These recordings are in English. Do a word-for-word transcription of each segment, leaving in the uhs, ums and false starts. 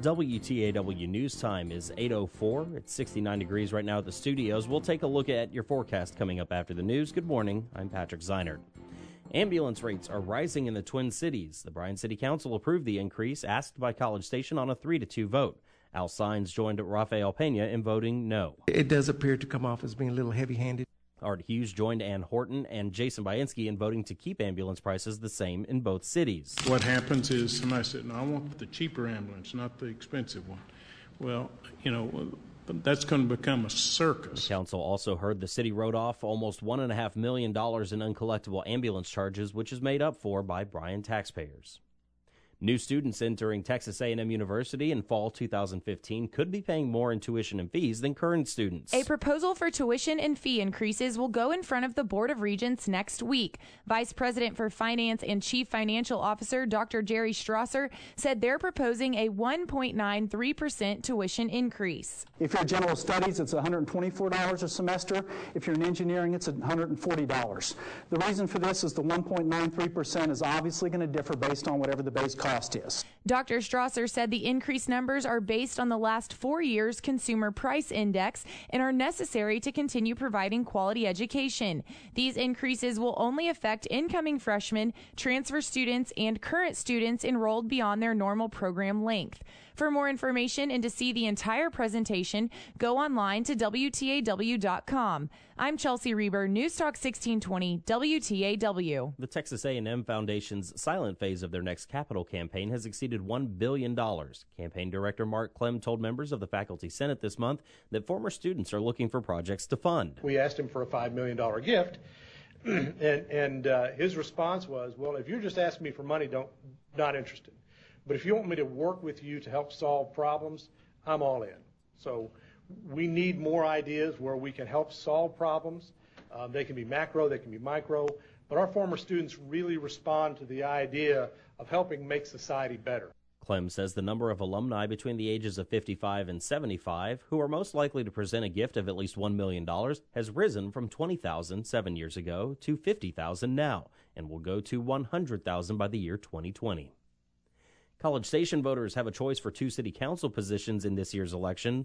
W T A W News Time is eight oh four. It's sixty-nine degrees right now at the studios. We'll take a look at your forecast coming up after the news. Good morning. I'm Patrick Zeinert. Ambulance rates are rising in the Twin Cities. The Bryan City Council approved the increase asked by College Station on a three to two vote. Al Sines joined Rafael Pena in voting no. It does appear to come off as being a little heavy-handed. Art Hughes joined Ann Horton and Jason Bainski in voting to keep ambulance prices the same in both cities. What happens is somebody said, no, I want the cheaper ambulance, not the expensive one. Well, you know, that's going to become a circus. The council also heard the city wrote off almost one point five million dollars in uncollectible ambulance charges, which is made up for by Bryan taxpayers. New students entering Texas A and M University in fall two thousand fifteen could be paying more in tuition and fees than current students. A proposal for tuition and fee increases will go in front of the Board of Regents next week. Vice President for Finance and Chief Financial Officer Doctor Jerry Strasser said they're proposing a one point nine three percent tuition increase. If you're general studies, it's one hundred twenty-four dollars a semester. If you're in engineering, it's one hundred forty dollars. The reason for this is the one point nine three percent is obviously going to differ based on whatever the base cost is. Doctor Strasser said the increased numbers are based on the last four years' consumer price index and are necessary to continue providing quality education. These increases will only affect incoming freshmen, transfer students, and current students enrolled beyond their normal program length. For more information and to see the entire presentation, go online to W T A W dot com. I'm Chelsea Reber, News Talk sixteen twenty W T A W. The Texas A and M Foundation's silent phase of their next capital campaign has exceeded one billion dollars. Campaign Director Mark Clem told members of the Faculty Senate this month that former students are looking for projects to fund. We asked him for a five million dollars gift, and, and uh, his response was, well, if you're just asking me for money, don't not interested. But if you want me to work with you to help solve problems, I'm all in. So we need more ideas where we can help solve problems. Um, they can be macro, they can be micro, but our former students really respond to the idea of helping make society better. Clem says the number of alumni between the ages of fifty-five and seventy-five who are most likely to present a gift of at least one million dollars has risen from twenty thousand seven years ago to fifty thousand now and will go to one hundred thousand by the year twenty twenty. College Station voters have a choice for two city council positions in this year's election.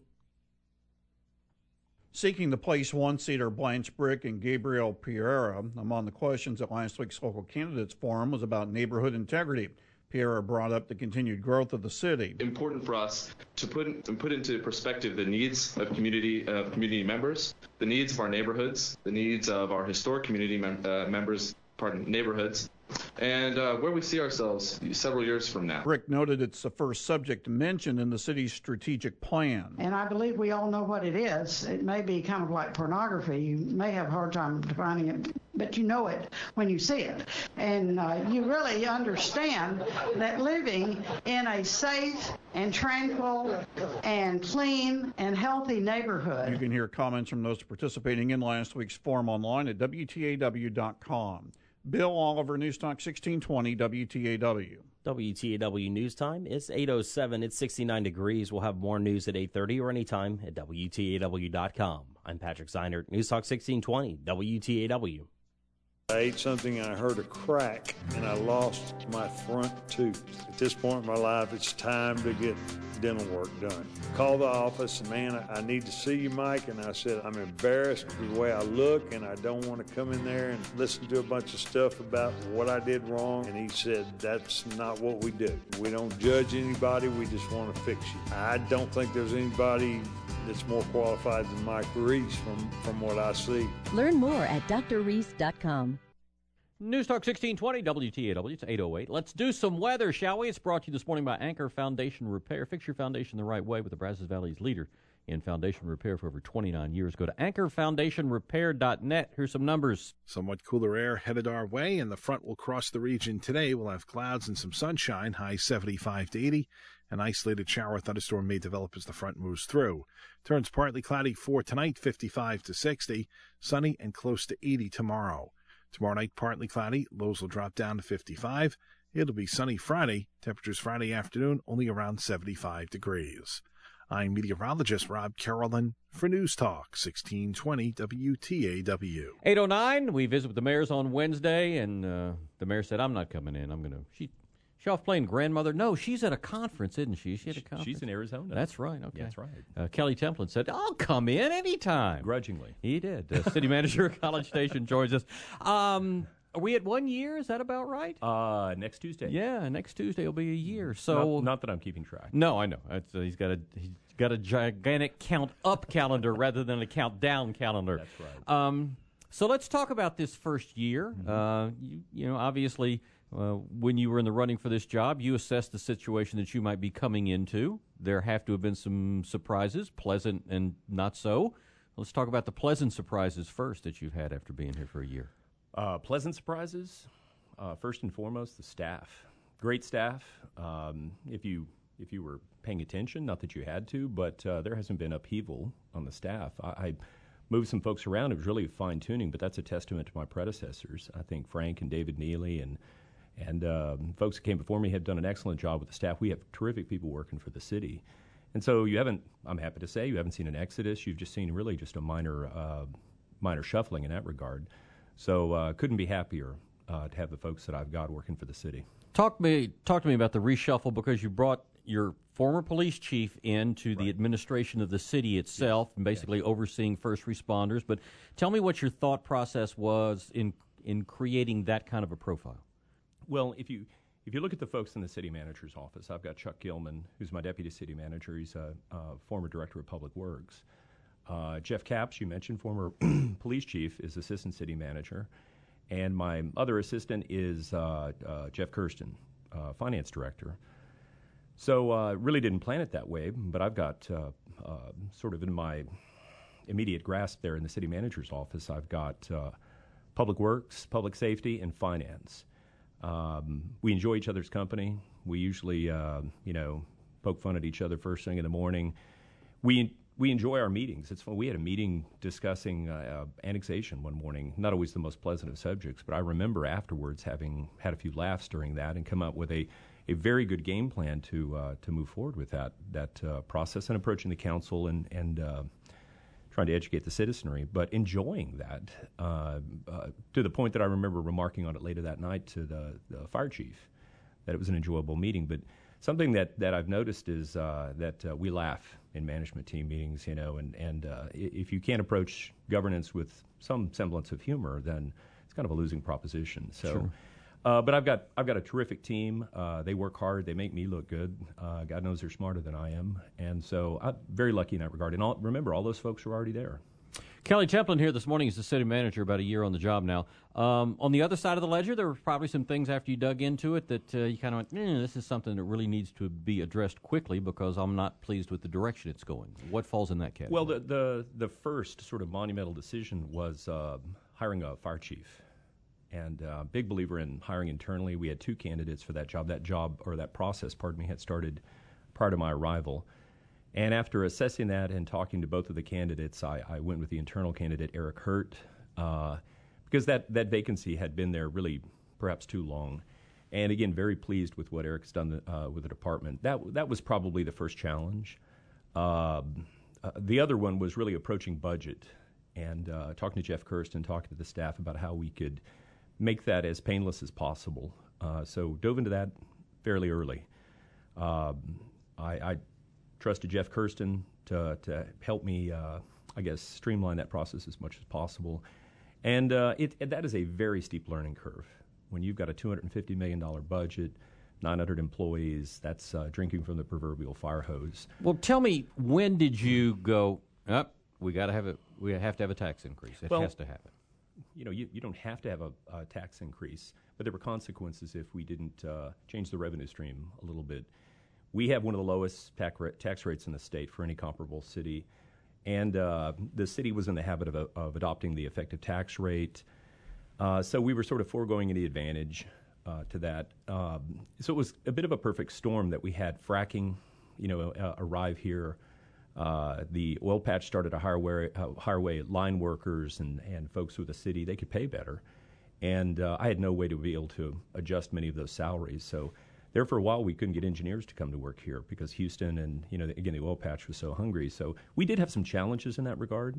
Seeking to place one-seater Blanche Brick and Gabriel Pereira among the questions at last week's local candidates forum was about neighborhood integrity. Pereira brought up the continued growth of the city. Important for us to put put into perspective the needs of community of community members, the needs of our neighborhoods, the needs of our historic community mem- uh, members, pardon, neighborhoods, and uh, where we see ourselves several years from now. Brick noted it's the first subject mentioned in the city's strategic plan. And I believe we all know what it is. It may be kind of like pornography. You may have a hard time defining it, but you know it when you see it. And uh, you really understand that living in a safe and tranquil and clean and healthy neighborhood. You can hear comments from those participating in last week's forum online at W T A W dot com. Bill Oliver, News Talk sixteen twenty W T A W. W T A W News Time is eight oh seven. It's sixty-nine degrees. We'll have more news at eight thirty or anytime at W T A W dot com. I'm Patrick Zeinert, News Talk sixteen twenty W T A W. I ate something and I heard a crack and I lost my front tooth. At this point in my life, it's time to get dental work done. Called the office, and man, I need to see you, Mike. And I said, I'm embarrassed with the way I look and I don't want to come in there and listen to a bunch of stuff about what I did wrong. And he said, that's not what we do. We don't judge anybody. We just want to fix you. I don't think there's anybody that's more qualified than Mike Reese from, from what I see. Learn more at D R Reese dot com. News Talk sixteen twenty W T A W. It's eight oh eight. Let's do some weather, shall we? It's brought to you this morning by Anchor Foundation Repair. Fix your foundation the right way with the Brazos Valley's leader in foundation repair for over twenty-nine years. Go to anchor foundation repair dot net. Here's some numbers. Somewhat cooler air headed our way, and the front will cross the region today. We'll have clouds and some sunshine, high seventy-five to eighty. An isolated shower thunderstorm may develop as the front moves through. Turns partly cloudy for tonight, fifty-five to sixty. Sunny and close to eighty tomorrow. Tomorrow night, partly cloudy. Lows will drop down to fifty-five. It'll be sunny Friday. Temperatures Friday afternoon only around seventy-five degrees. I'm meteorologist Rob Carolyn for News Talk sixteen twenty W T A W. eight oh nine, we visit with the mayors on Wednesday, and uh, the mayor said, I'm not coming in. I'm going to... She She off playing grandmother? No, she's at a conference, isn't she? She at a conference. She's in Arizona. That's right. Okay, that's right. Uh, Kelly Templin said, "I'll come in anytime." Grudgingly, he did. Uh, city manager of College Station joins us. Um, are we at one year? Is that about right? Uh, next Tuesday. Yeah, next Tuesday will be a year. So not, not that I'm keeping track. No, I know. It's, uh, he's got a he's got a gigantic count up calendar rather than a count down calendar. That's right. Um, so let's talk about this first year. Mm-hmm. Uh, you, you know, obviously, uh, when you were in the running for this job, you assessed the situation that you might be coming into. There have to have been some surprises, pleasant and not so. Let's talk about the pleasant surprises first that you've had after being here for a year. Uh, pleasant surprises, uh, first and foremost, the staff. Great staff. Um, if you if you were paying attention, not that you had to, but uh, there hasn't been upheaval on the staff. I, I moved some folks around. It was really fine-tuning, but that's a testament to my predecessors. I think Frank and David Neely and and um, folks that came before me have done an excellent job with the staff. We have terrific people working for the city. And so you haven't, I'm happy to say, you haven't seen an exodus. You've just seen really just a minor uh, minor shuffling in that regard. So uh, couldn't be happier uh, to have the folks that I've got working for the city. Talk me, talk to me about the reshuffle, because you brought your former police chief into right. the administration of the city itself, yes. and basically yes. overseeing first responders. But tell me what your thought process was in in creating that kind of a profile. Well, if you if you look at the folks in the city manager's office, I've got Chuck Gilman, who's my deputy city manager. He's a, a former director of public works. Uh, Jeff Capps, you mentioned, former police chief, is assistant city manager. And my other assistant is uh, uh, Jeff Kirsten, uh, finance director. So uh, really didn't plan it that way, but I've got uh, uh, sort of in my immediate grasp there in the city manager's office, I've got uh, public works, public safety, and finance. Um, we enjoy each other's company. We usually, uh, you know, poke fun at each other first thing in the morning. We We enjoy our meetings. It's fun. We had a meeting discussing uh, annexation one morning, not always the most pleasant of subjects, but I remember afterwards having had a few laughs during that and come up with a, a very good game plan to uh, to move forward with that that uh, process and approaching the council and, and uh, trying to educate the citizenry, but enjoying that uh, uh, to the point that I remember remarking on it later that night to the, the fire chief, that it was an enjoyable meeting. But something that, that I've noticed is uh, that uh, we laugh in management team meetings, you know, and, and uh, if you can't approach governance with some semblance of humor, then it's kind of a losing proposition. So, sure. uh, but I've got I've got a terrific team. Uh, they work hard. They make me look good. Uh, God knows they're smarter than I am, and so I'm very lucky in that regard. And all, remember, all those folks are already there. Kelly Templin here this morning is the city manager, about a year on the job now. Um, on the other side of the ledger, there were probably some things after you dug into it that uh, you kind of went, eh, this is something that really needs to be addressed quickly because I'm not pleased with the direction it's going. What falls in that category? Well, the the, the first sort of monumental decision was uh, hiring a fire chief. And uh, big believer in hiring internally. We had two candidates for that job. That job, or that process, pardon me, had started prior to my arrival. And after assessing that and talking to both of the candidates, I, I went with the internal candidate, Eric Hurt, uh, because that, that vacancy had been there really perhaps too long. And again, very pleased with what Eric's done uh, with the department. That that was probably the first challenge. Uh, uh, the other one was really approaching budget and uh, talking to Jeff Kirsten, talking to the staff about how we could make that as painless as possible. Uh, so dove into that fairly early. Um, I, I trusted Jeff Kirsten to, to help me, uh, I guess, streamline that process as much as possible. And uh, it, it, that is a very steep learning curve. When you've got a two hundred fifty million dollars budget, nine hundred employees, that's uh, drinking from the proverbial fire hose. Well, tell me, when did you go, oh, we got to have a, we have to have a tax increase. It well, has to happen. You know, you, you don't have to have a, a tax increase, but there were consequences if we didn't uh, change the revenue stream a little bit. We have one of the lowest tax, ra- tax rates in the state for any comparable city, and uh, the city was in the habit of, of adopting the effective tax rate, uh, so we were sort of foregoing any advantage uh, to that. Um, so it was a bit of a perfect storm that we had fracking, you know, uh, arrive here. Uh, the oil patch started to hire away, uh, hire away line workers and, and folks with the city. They could pay better. And uh, I had no way to be able to adjust many of those salaries. So there for a while, we couldn't get engineers to come to work here because Houston and, you know, again, the oil patch was so hungry. So we did have some challenges in that regard.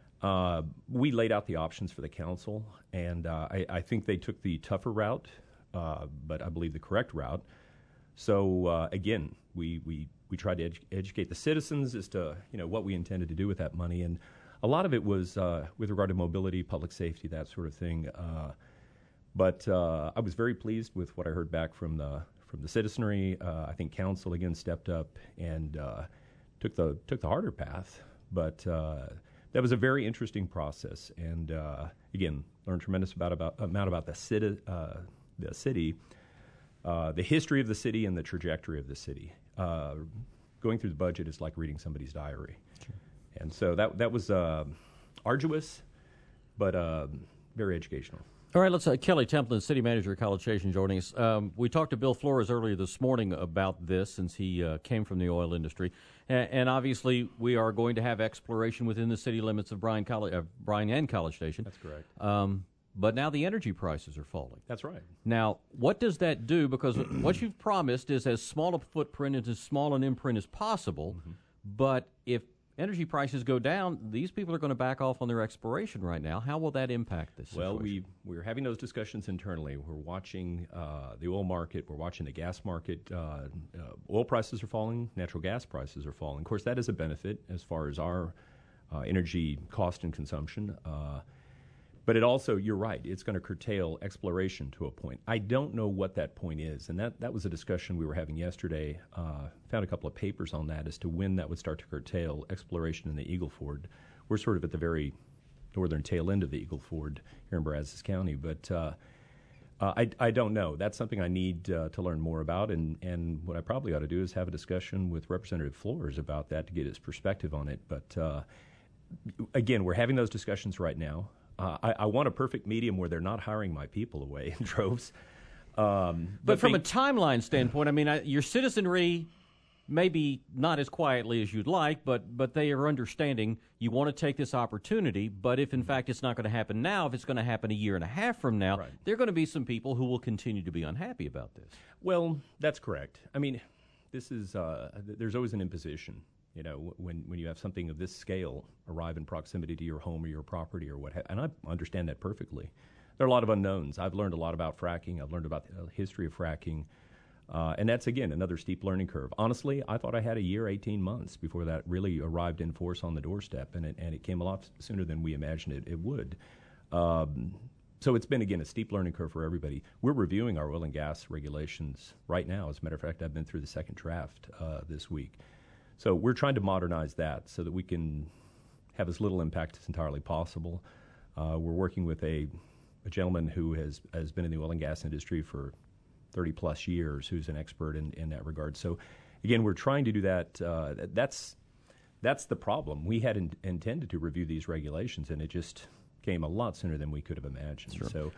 Uh, we laid out the options for the council, and uh, I, I think they took the tougher route, uh, but I believe the correct route So uh, again, we, we, we tried to edu- educate the citizens as to you know what we intended to do with that money, and a lot of it was uh, with regard to mobility, public safety, that sort of thing. Uh, but uh, I was very pleased with what I heard back from the from the citizenry. Uh, I think council again stepped up and uh, took the took the harder path, but uh, that was a very interesting process, and uh, again learned tremendous about, about amount about the city, uh, the city, uh, the history of the city, and the trajectory of the city. Uh, going through the budget is like reading somebody's diary, sure. And so that that was uh, arduous, but uh, very educational. All right, let's uh, Kelly Templin, City Manager of College Station, joining us. Um, we talked to Bill Flores earlier this morning about this, since he uh, came from the oil industry, and, and obviously we are going to have exploration within the city limits of Bryan, College, uh, Bryan and College Station. That's correct. Um, but now the energy prices are falling. That's right. Now, what does that do? Because what you've promised is as small a footprint and as small an imprint as possible. Mm-hmm. But if energy prices go down, these people are going to back off on their exploration right now. How will that impact this Well, situation? we, we're having those discussions internally. We're watching uh, the oil market. We're watching the gas market. Uh, uh, oil prices are falling. Natural gas prices are falling. Of course, that is a benefit as far as our uh, energy cost and consumption. Uh, but it also, you're right, it's going to curtail exploration to a point. I don't know what that point is, and that, that was a discussion we were having yesterday. Uh, found a couple of papers on that as to when that would start to curtail exploration in the Eagle Ford. We're sort of at the very northern tail end of the Eagle Ford here in Brazos County, but uh, uh, I, I don't know. That's something I need uh, to learn more about, and, and what I probably ought to do is have a discussion with Representative Flores about that to get his perspective on it. But uh, again, we're having those discussions right now. Uh, I, I want a perfect medium where they're not hiring my people away in droves. Um, but from think, a timeline standpoint, I mean, I, your citizenry, maybe not as quietly as you'd like, but but they are understanding you want to take this opportunity. But if, in fact, it's not going to happen now, if it's going to happen a year and a half from now, right. there are going to be some people who will continue to be unhappy about this. Well, that's correct. I mean, this is uh, there's always an imposition. You know, when, when you have something of this scale arrive in proximity to your home or your property or what have, and I understand that perfectly. There are a lot of unknowns. I've learned a lot about fracking. I've learned about the history of fracking. Uh, and that's, again, another steep learning curve. Honestly, I thought I had a year, eighteen months before that really arrived in force on the doorstep, and it, and it came a lot sooner than we imagined it, it would. Um, so it's been, again, a steep learning curve for everybody. We're reviewing our oil and gas regulations right now. As a matter of fact, I've been through the second draft uh, this week. So we're trying to modernize that so that we can have as little impact as entirely possible. Uh, we're working with a, a gentleman who has, has been in the oil and gas industry for thirty plus years, who's an expert in, in that regard. So again, we're trying to do that. Uh, that's, that's the problem. We had in, intended to review these regulations, and it just came a lot sooner than we could have imagined. Sure. So.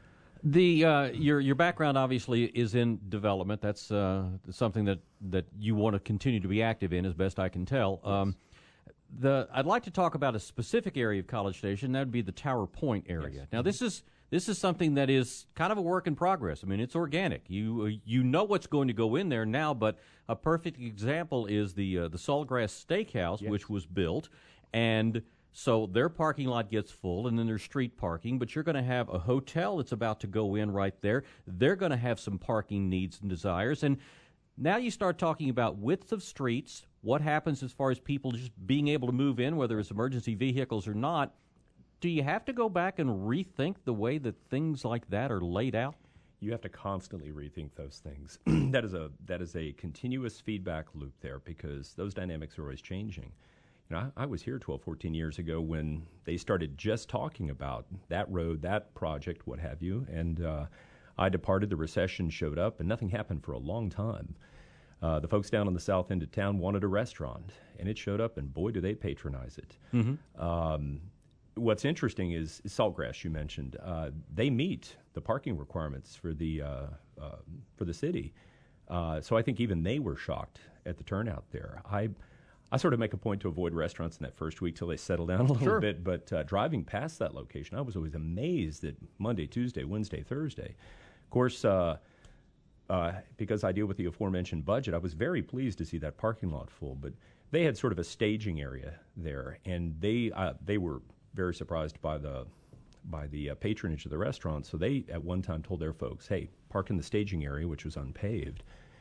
The uh, your your background obviously is in development. That's uh, something that, that you want to continue to be active in, as best I can tell. Yes. Um, the I'd like to talk about a specific area of College Station. That would be the Tower Point area. Yes. Now, this is this is something that is kind of a work in progress. I mean, it's organic. You uh, you know what's going to go in there now, but a perfect example is the uh, the Sawgrass Steakhouse, yes. which was built, and so their parking lot gets full, and then there's street parking, but you're going to have a hotel that's about to go in right there. They're going to have some parking needs and desires. And now you start talking about width of streets, what happens as far as people just being able to move in, whether it's emergency vehicles or not. Do you have to go back and rethink the way that things like that are laid out? You have to constantly rethink those things. that is a that is a continuous feedback loop there, because those dynamics are always changing. You know, I, I was here twelve, fourteen years ago when they started just talking about that road, that project, what have you, and uh, I departed, the recession showed up, and nothing happened for a long time. Uh, the folks down on the south end of town wanted a restaurant, and it showed up, and boy, do they patronize it. Mm-hmm. Um, what's interesting is, is Saltgrass, you mentioned. Uh, they meet the parking requirements for the, uh, uh, for the city. Uh, so I think even they were shocked at the turnout there. I... I sort of make a point to avoid restaurants in that first week till they settle down a little sure. bit, but uh, driving past that location, I was always amazed that Monday, Tuesday, Wednesday, Thursday. Of course, uh, uh, because I deal with the aforementioned budget, I was very pleased to see that parking lot full, but they had sort of a staging area there, and they uh, they were very surprised by the by the uh, patronage of the restaurant, so they at one time told their folks, hey, park in the staging area, which was unpaved.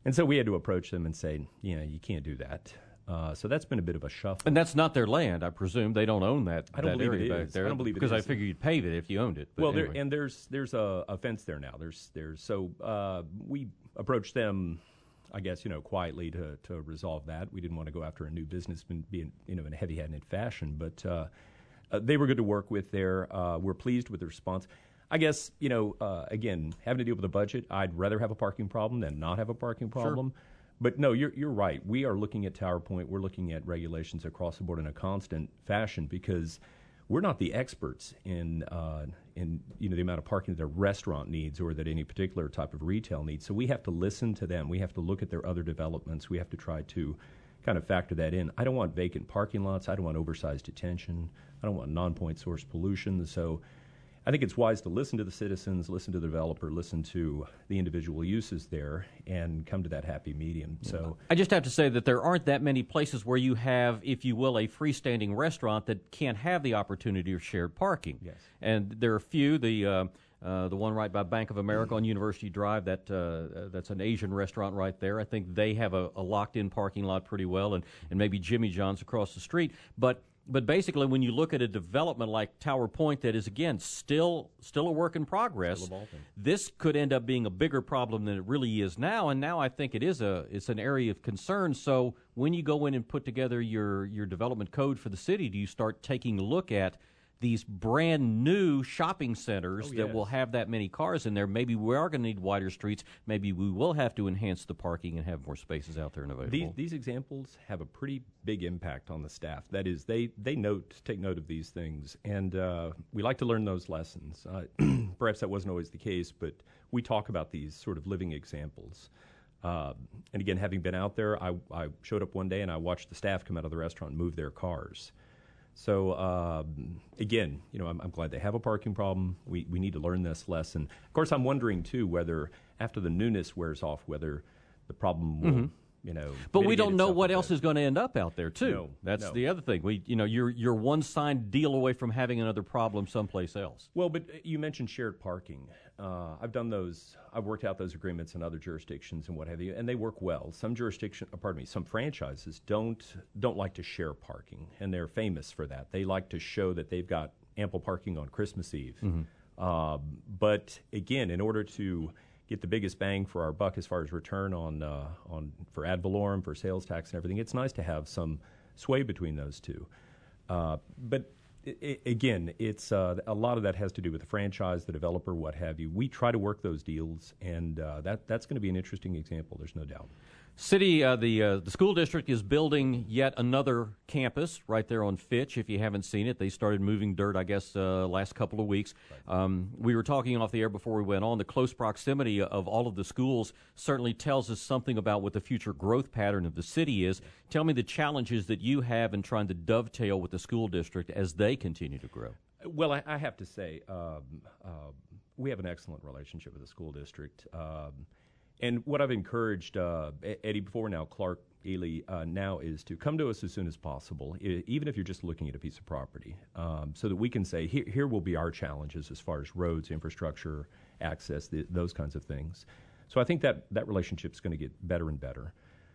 And so we had to approach them and say, you know, you can't do that. Uh, so that's been a bit of a shuffle. And that's not their land, I presume. They don't own that, I don't that believe area it back is. there. I don't believe it because I is. figure you'd pave it if you owned it. But well, anyway. there, and there's there's a, a fence there now. There's there's so uh, we approached them, I guess, you know, quietly to to resolve that. We didn't want to go after a new businessman, being you know in a heavy-handed fashion, but uh, uh, they were good to work with there. Uh, we're pleased with the response. I guess you know uh, again having to deal with a budget, I'd rather have a parking problem than not have a parking problem. Sure. But no, you're you're right. We are looking at Tower Point. We're looking at regulations across the board in a constant fashion because we're not the experts in uh, in you know the amount of parking that a restaurant needs or that any particular type of retail needs. So we have to listen to them. We have to look at their other developments. We have to try to kind of factor that in. I don't want vacant parking lots. I don't want oversized detention. I don't want non-point source pollution. So I think it's wise to listen to the citizens, listen to the developer, listen to the individual uses there, and come to that happy medium. So I just have to say that there aren't that many places where you have, if you will, a freestanding restaurant that can't have the opportunity of shared parking. Yes. And there are a few. The uh, uh, the one right by Bank of America on University Drive, that uh, that's an Asian restaurant right there. I think they have a, a locked-in parking lot pretty well, and, and maybe Jimmy John's across the street. But But basically, when you look at a development like Tower Point that is, again, still still a work in progress, this could end up being a bigger problem than it really is now. And now I think it is a it's an area of concern. So when you go in and put together your, your development code for the city, do you start taking a look at these brand new shopping centers Oh, that yes. will have that many cars in there? Maybe we are going to need wider streets. Maybe we will have to enhance the parking and have more spaces out there and available. These, these examples have a pretty big impact on the staff. That is, they, they note, take note of these things, and uh, we like to learn those lessons. Uh, perhaps that wasn't always the case, but we talk about these sort of living examples. Uh, and again, having been out there, I, I showed up one day and I watched the staff come out of the restaurant and move their cars. So, um, again, you know, I'm, I'm glad they have a parking problem. We we need to learn this lesson. Of course, I'm wondering, too, whether after the newness wears off, whether the problem will, Mhm. you know, But we mitigate don't know itself what a else bit. is going to end up out there, too. No, That's no. the other thing. We, you know, you're you're one signed deal away from having another problem someplace else. Well, but you mentioned shared parking. Uh, I've done those. I've worked out those agreements in other jurisdictions and what have you, and they work well. Some jurisdiction, uh, pardon me, some franchises don't don't like to share parking, and they're famous for that. They like to show that they've got ample parking on Christmas Eve. Mm-hmm. Um, but again, in order to get the biggest bang for our buck as far as return on uh, on for ad valorem, for sales tax, and everything, it's nice to have some sway between those two. Uh, but I, I, again, it's uh, a lot of that has to do with the franchise, the developer, what have you. We try to work those deals, and uh, that that's going to be an interesting example. There's no doubt. City, uh, the uh, the school district is building yet another campus right there on Fitch. If you haven't seen it, they started moving dirt, I guess, uh, last couple of weeks. Right. Um, we were talking off the air before we went on. The close proximity of all of the schools certainly tells us something about what the future growth pattern of the city is. Yeah. Tell me the challenges that you have in trying to dovetail with the school district as they continue to grow. Well, I, I have to say, um, uh, we have an excellent relationship with the school district. Um, And what I've encouraged uh, Eddie before now, Clark Ely uh, now, is to come to us as soon as possible, I- even if you're just looking at a piece of property, um, so that we can say, here, here will be our challenges as far as roads, infrastructure, access, the, those kinds of things. So I think that that relationship is going to get better and better.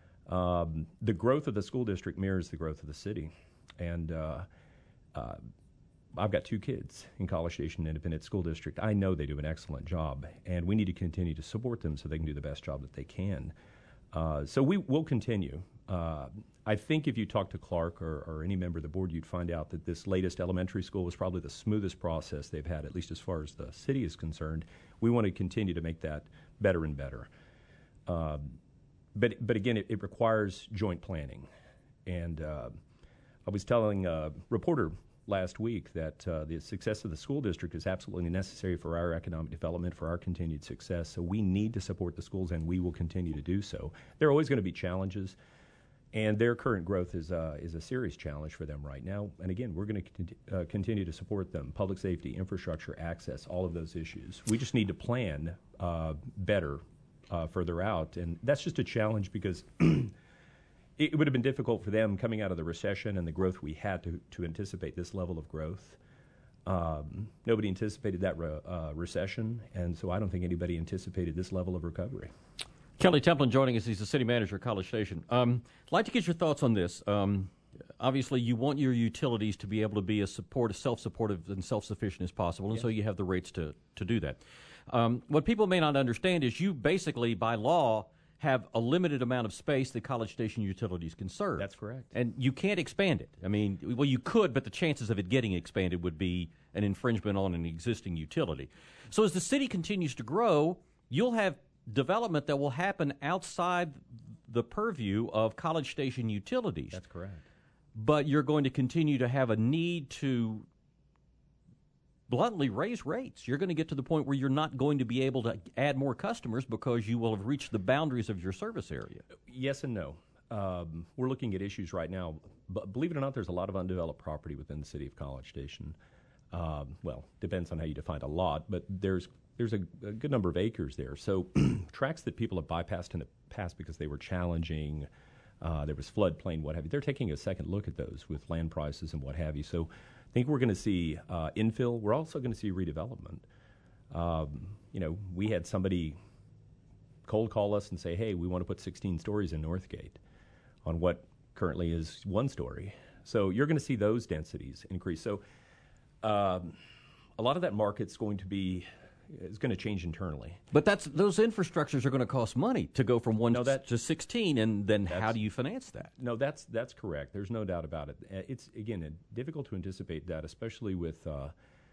Um, the growth of the school district mirrors the growth of the city. And uh, uh, I've got two kids in College Station Independent School District. I know they do an excellent job, and we need to continue to support them so they can do the best job that they can. Uh, so we will continue. Uh, I think if you talk to Clark or, or any member of the board, you'd find out that this latest elementary school was probably the smoothest process they've had, at least as far as the city is concerned. We want to continue to make that better and better. Um, but, but again, it, it requires joint planning. And uh, I was telling a reporter last week that uh, the success of the school district is absolutely necessary for our economic development, for our continued success. So we need to support the schools, and we will continue to do so. There are always going to be challenges, and their current growth is uh, is a serious challenge for them right now. And again, we're going to con- uh, continue to support them. Public safety, infrastructure, access, all of those issues. We just need to plan uh, better uh, further out, and that's just a challenge because it would have been difficult for them coming out of the recession and the growth we had to, to anticipate this level of growth. Um, nobody anticipated that re- uh, recession, and so I don't think anybody anticipated this level of recovery. Kelly Templin joining us. He's the city manager at College Station. Um, I'd like to get your thoughts on this. Um, obviously, you want your utilities to be able to be as support, self-supportive and self-sufficient as possible, and yes. so you have the rates to, to do that. Um, what people may not understand is you basically, by law, have a limited amount of space that College Station utilities can serve. That's correct. And you can't expand it. I mean, well, you could, but the chances of it getting expanded would be an infringement on an existing utility. So as the city continues to grow, you'll have development that will happen outside the purview of College Station utilities. That's correct. But you're going to continue to have a need to bluntly raise rates. You're going to get to the point where you're not going to be able to add more customers because you will have reached the boundaries of your service area. Yes and no. Um, we're looking at issues right now. But believe it or not, there's a lot of undeveloped property within the city of College Station. Um, well, depends on how you define a lot, but there's there's a, a good number of acres there. So tracts that people have bypassed in the past because they were challenging, uh, there was floodplain, what have you, they're taking a second look at those with land prices and what have you. So I think we're going to see uh, infill. We're also going to see redevelopment. Um, you know, we had somebody cold call us and say, hey, we want to put sixteen stories in Northgate on what currently is one story. So you're going to see those densities increase. So um, a lot of that market's going to be is going to change internally. But that's those infrastructures are going to cost money to go from one no, that, to sixteen, and then how do you finance that? No, that's that's correct. There's no doubt about it. It's, again, difficult to anticipate that, especially with uh,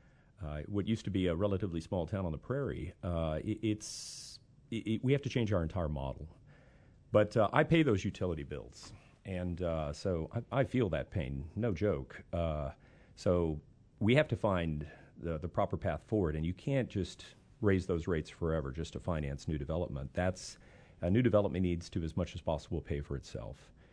uh, what used to be a relatively small town on the prairie. Uh, it, it's it, it, we have to change our entire model. But uh, I pay those utility bills, and uh, so I, I feel that pain, no joke. Uh, so we have to find The, the proper path forward, and you can't just raise those rates forever just to finance new development. That's uh, new development needs to, as much as possible, pay for itself.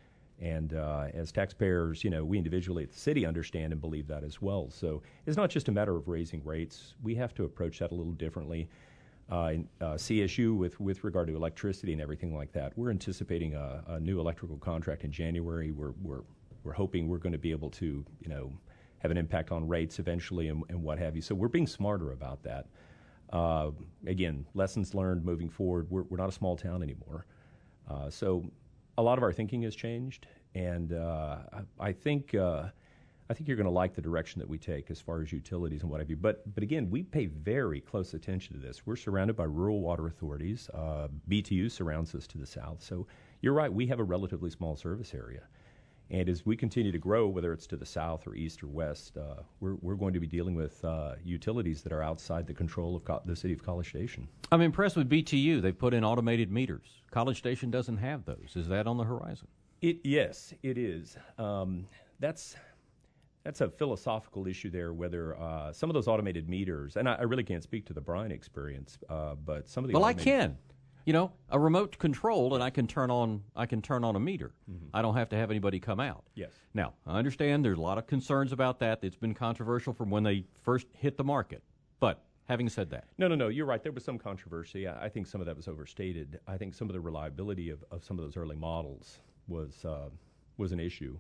And uh, as taxpayers, you know, we individually at the city understand and believe that as well. So it's not just a matter of raising rates. We have to approach that a little differently. Uh, in, uh, C S U, with, with regard to electricity and everything like that, we're anticipating a, a new electrical contract in January. We're, we're, we're hoping we're going to be able to, you know, have an impact on rates eventually and, and what have you. So we're being smarter about that. Uh, again, lessons learned moving forward. We're, we're not a small town anymore. Uh, so a lot of our thinking has changed, and uh, I, I think uh, I think you're going to like the direction that we take as far as utilities and what have you. But but again, we pay very close attention to this. We're surrounded by rural water authorities. Uh, B T U surrounds us to the south. So you're right, we have a relatively small service area. And as we continue to grow, whether it's to the south or east or west, uh, we're, we're going to be dealing with uh, utilities that are outside the control of co- the city of College Station. I'm impressed with B T U. They've put in automated meters. College Station doesn't have those. Is that on the horizon? It, yes, it is. Um, that's that's a philosophical issue there, whether uh, some of those automated meters, and I, I really can't speak to the Bryan experience, uh, but some of the Well, I automated, can. You know, a remote control, and I can turn on I can turn on a meter. Mm-hmm. I don't have to have anybody come out. Yes. Now, I understand there's a lot of concerns about that. It's been controversial from when they first hit the market. But having said that. No, no, no, you're right. There was some controversy. I, I think some of that was overstated. I think some of the reliability of, of some of those early models was, uh, was an issue.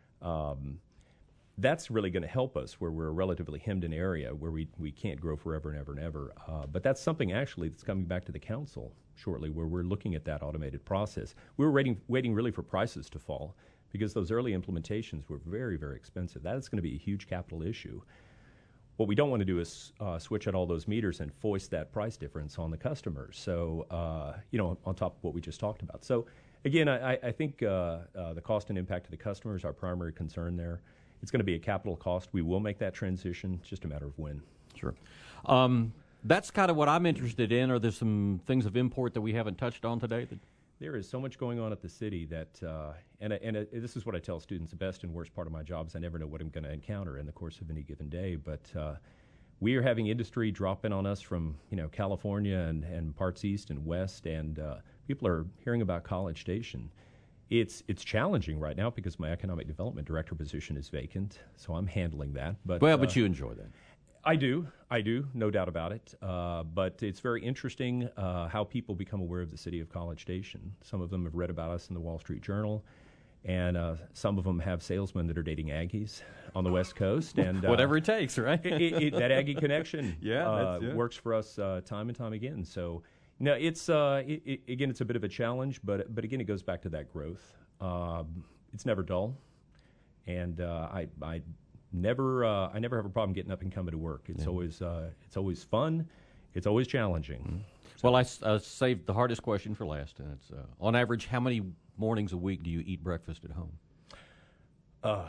Um, that's really going to help us where we're a relatively hemmed-in area where we, we can't grow forever and ever and ever. Uh, but that's something actually that's coming back to the council shortly, where we're looking at that automated process. We were waiting, waiting really for prices to fall because those early implementations were very, very expensive. That is going to be a huge capital issue. What we don't want to do is uh, switch out all those meters and foist that price difference on the customers. So, uh, you know, on top of what we just talked about. So, again, I, I think uh, uh, the cost and impact to the customer is our primary concern there. It's going to be a capital cost. We will make that transition. It's just a matter of when. Sure. Um, that's kind of what I'm interested in. Are there some things of import that we haven't touched on today? That There is so much going on at the city that, uh, and, and uh, this is what I tell students, the best and worst part of my job is I never know what I'm going to encounter in the course of any given day. But uh, we are having industry drop in on us from, you know, California and, and parts east and west, and uh, people are hearing about College Station. It's it's challenging right now because my economic development director position is vacant, so I'm handling that. But well, uh, but you enjoy that. I do, I do, no doubt about it. Uh, but it's very interesting uh, how people become aware of the city of College Station. Some of them have read about us in the Wall Street Journal, and uh, some of them have salesmen that are dating Aggies on the West Coast. And uh, whatever it takes, right? it, it, it, that Aggie connection yeah, uh, that's, yeah. works for us uh, time and time again. So No, it's uh, it, it, again, it's a bit of a challenge, but but again, it goes back to that growth. Um, it's never dull, and uh, I I never uh, I never have a problem getting up and coming to work. It's yeah. always uh, it's always fun. It's always challenging. Mm-hmm. So. Well, I uh, saved the hardest question for last, and it's uh, on average, how many mornings a week do you eat breakfast at home? Uh,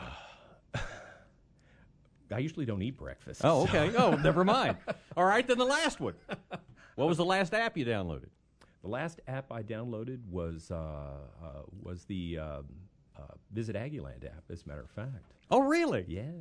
I usually don't eat breakfast. Oh, so. okay. Oh, never mind. All right, then the last one. What was the last app you downloaded? The last app I downloaded was uh, uh, was the uh, uh, Visit Aggieland app, as a matter of fact. Oh, really? Yes.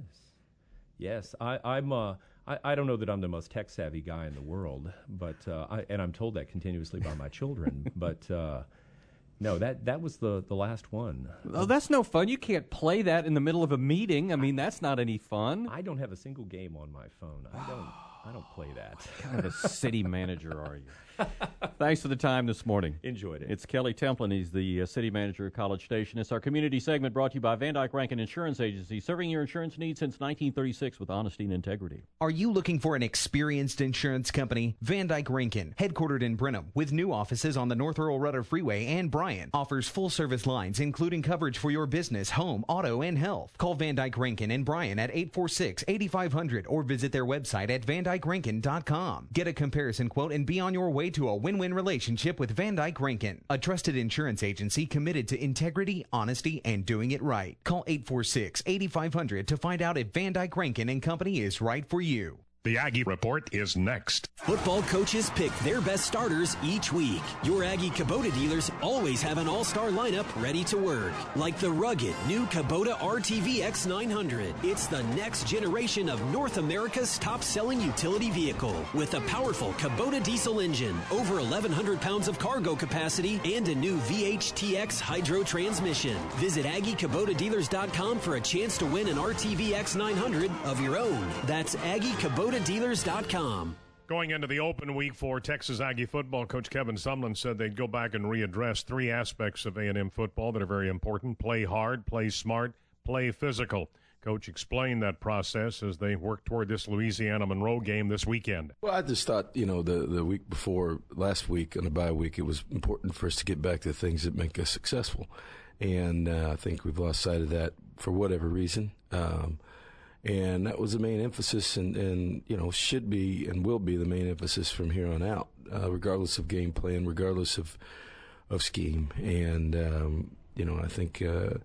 Yes. I, I'm. Uh, I, I don't know that I'm the most tech-savvy guy in the world, but uh, I, and I'm told that continuously by my children. But uh, no, that that was the, the last one. Oh, that's no fun. You can't play that in the middle of a meeting. I mean, that's not any fun. I don't have a single game on my phone. I don't. I don't play that. What kind of a city manager are you? Thanks for the time this morning. Enjoyed it. It's Kelly Templin. He's the uh, city manager of College Station. It's our community segment brought to you by Van Dyke Rankin Insurance Agency, serving your insurance needs since nineteen thirty-six with honesty and integrity. Are you looking for an experienced insurance company? Van Dyke Rankin, headquartered in Brenham, with new offices on the North Earl Rudder Freeway and Bryan, offers full-service lines, including coverage for your business, home, auto, and health. Call Van Dyke Rankin in Bryan at eight four six, eight five zero zero or visit their website at van dyke rankin dot com. Get a comparison quote and be on your way to a win-win relationship with Van Dyke Rankin, a trusted insurance agency committed to integrity, honesty, and doing it right. Call eight four six, eight five zero zero to find out if Van Dyke Rankin and Company is right for you. The Aggie Report is next. Football coaches pick their best starters each week. Your Aggie Kubota dealers always have an all-star lineup ready to work. Like the rugged new Kubota R T V X nine hundred. It's the next generation of North America's top-selling utility vehicle. With a powerful Kubota diesel engine, over eleven hundred pounds of cargo capacity, and a new V H T X hydro transmission. Visit Aggie Kubota Dealers dot com for a chance to win an R T V X nine hundred of your own. That's Aggie Kubota Dealers dot com. Going into the open week for Texas Aggie football, Coach Kevin Sumlin said they'd go back and readdress three aspects of A and M football that are very important: play hard, play smart, play physical. Coach explained that process as they work toward this Louisiana Monroe game this weekend. Well, I just thought, you know, the, the week before, last week on the bye week, it was important for us to get back to the things that make us successful. And uh, I think we've lost sight of that for whatever reason. Um, And that was the main emphasis, and, and, you know, should be and will be the main emphasis from here on out, uh, regardless of game plan, regardless of of scheme. And, um, you know, I think uh,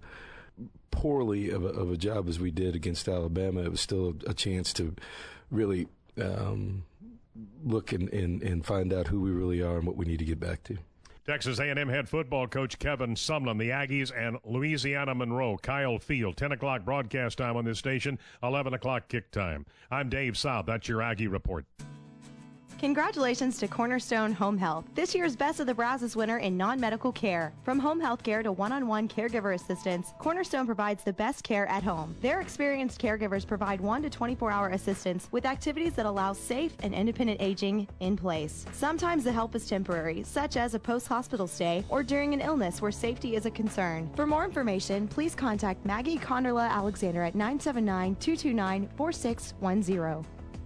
poorly of a, of a job as we did against Alabama, it was still a, a chance to really um, look and, and, and find out who we really are and what we need to get back to. Texas A and M head football coach Kevin Sumlin, the Aggies and Louisiana Monroe, Kyle Field, ten o'clock broadcast time on this station, eleven o'clock kick time. I'm Dave South. That's your Aggie Report. Congratulations to Cornerstone Home Health, this year's Best of the Brazos winner in non-medical care. From home health care to one-on-one caregiver assistance, Cornerstone provides the best care at home. Their experienced caregivers provide one to twenty-four hour assistance with activities that allow safe and independent aging in place. Sometimes the help is temporary, such as a post-hospital stay or during an illness where safety is a concern. For more information, please contact Maggie Conderla Alexander at nine seven nine, two two nine, four six one zero.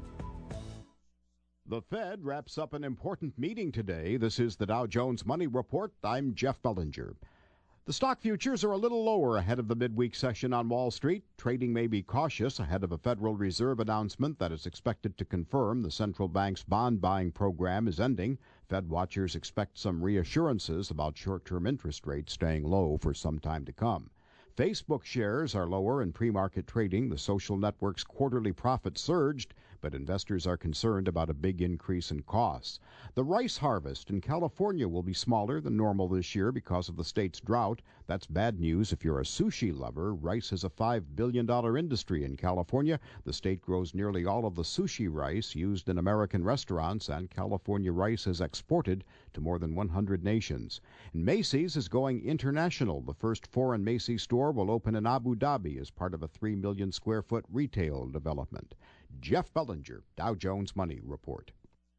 The Fed wraps up an important meeting today. This is the Dow Jones Money Report. I'm Jeff Bellinger. The stock futures are a little lower ahead of the midweek session on Wall Street. Trading may be cautious ahead of a Federal Reserve announcement that is expected to confirm the central bank's bond buying program is ending. Fed watchers expect some reassurances about short-term interest rates staying low for some time to come. Facebook shares are lower in pre-market trading. The social network's quarterly profit surged, but investors are concerned about a big increase in costs. The rice harvest in California will be smaller than normal this year because of the state's drought. That's bad news if you're a sushi lover. Rice is a five billion dollars industry in California. The state grows nearly all of the sushi rice used in American restaurants, and California rice is exported to more than one hundred nations. And Macy's is going international. The first foreign Macy's store will open in Abu Dhabi as part of a three million square foot retail development. Jeff Bellinger, Dow Jones Money Report.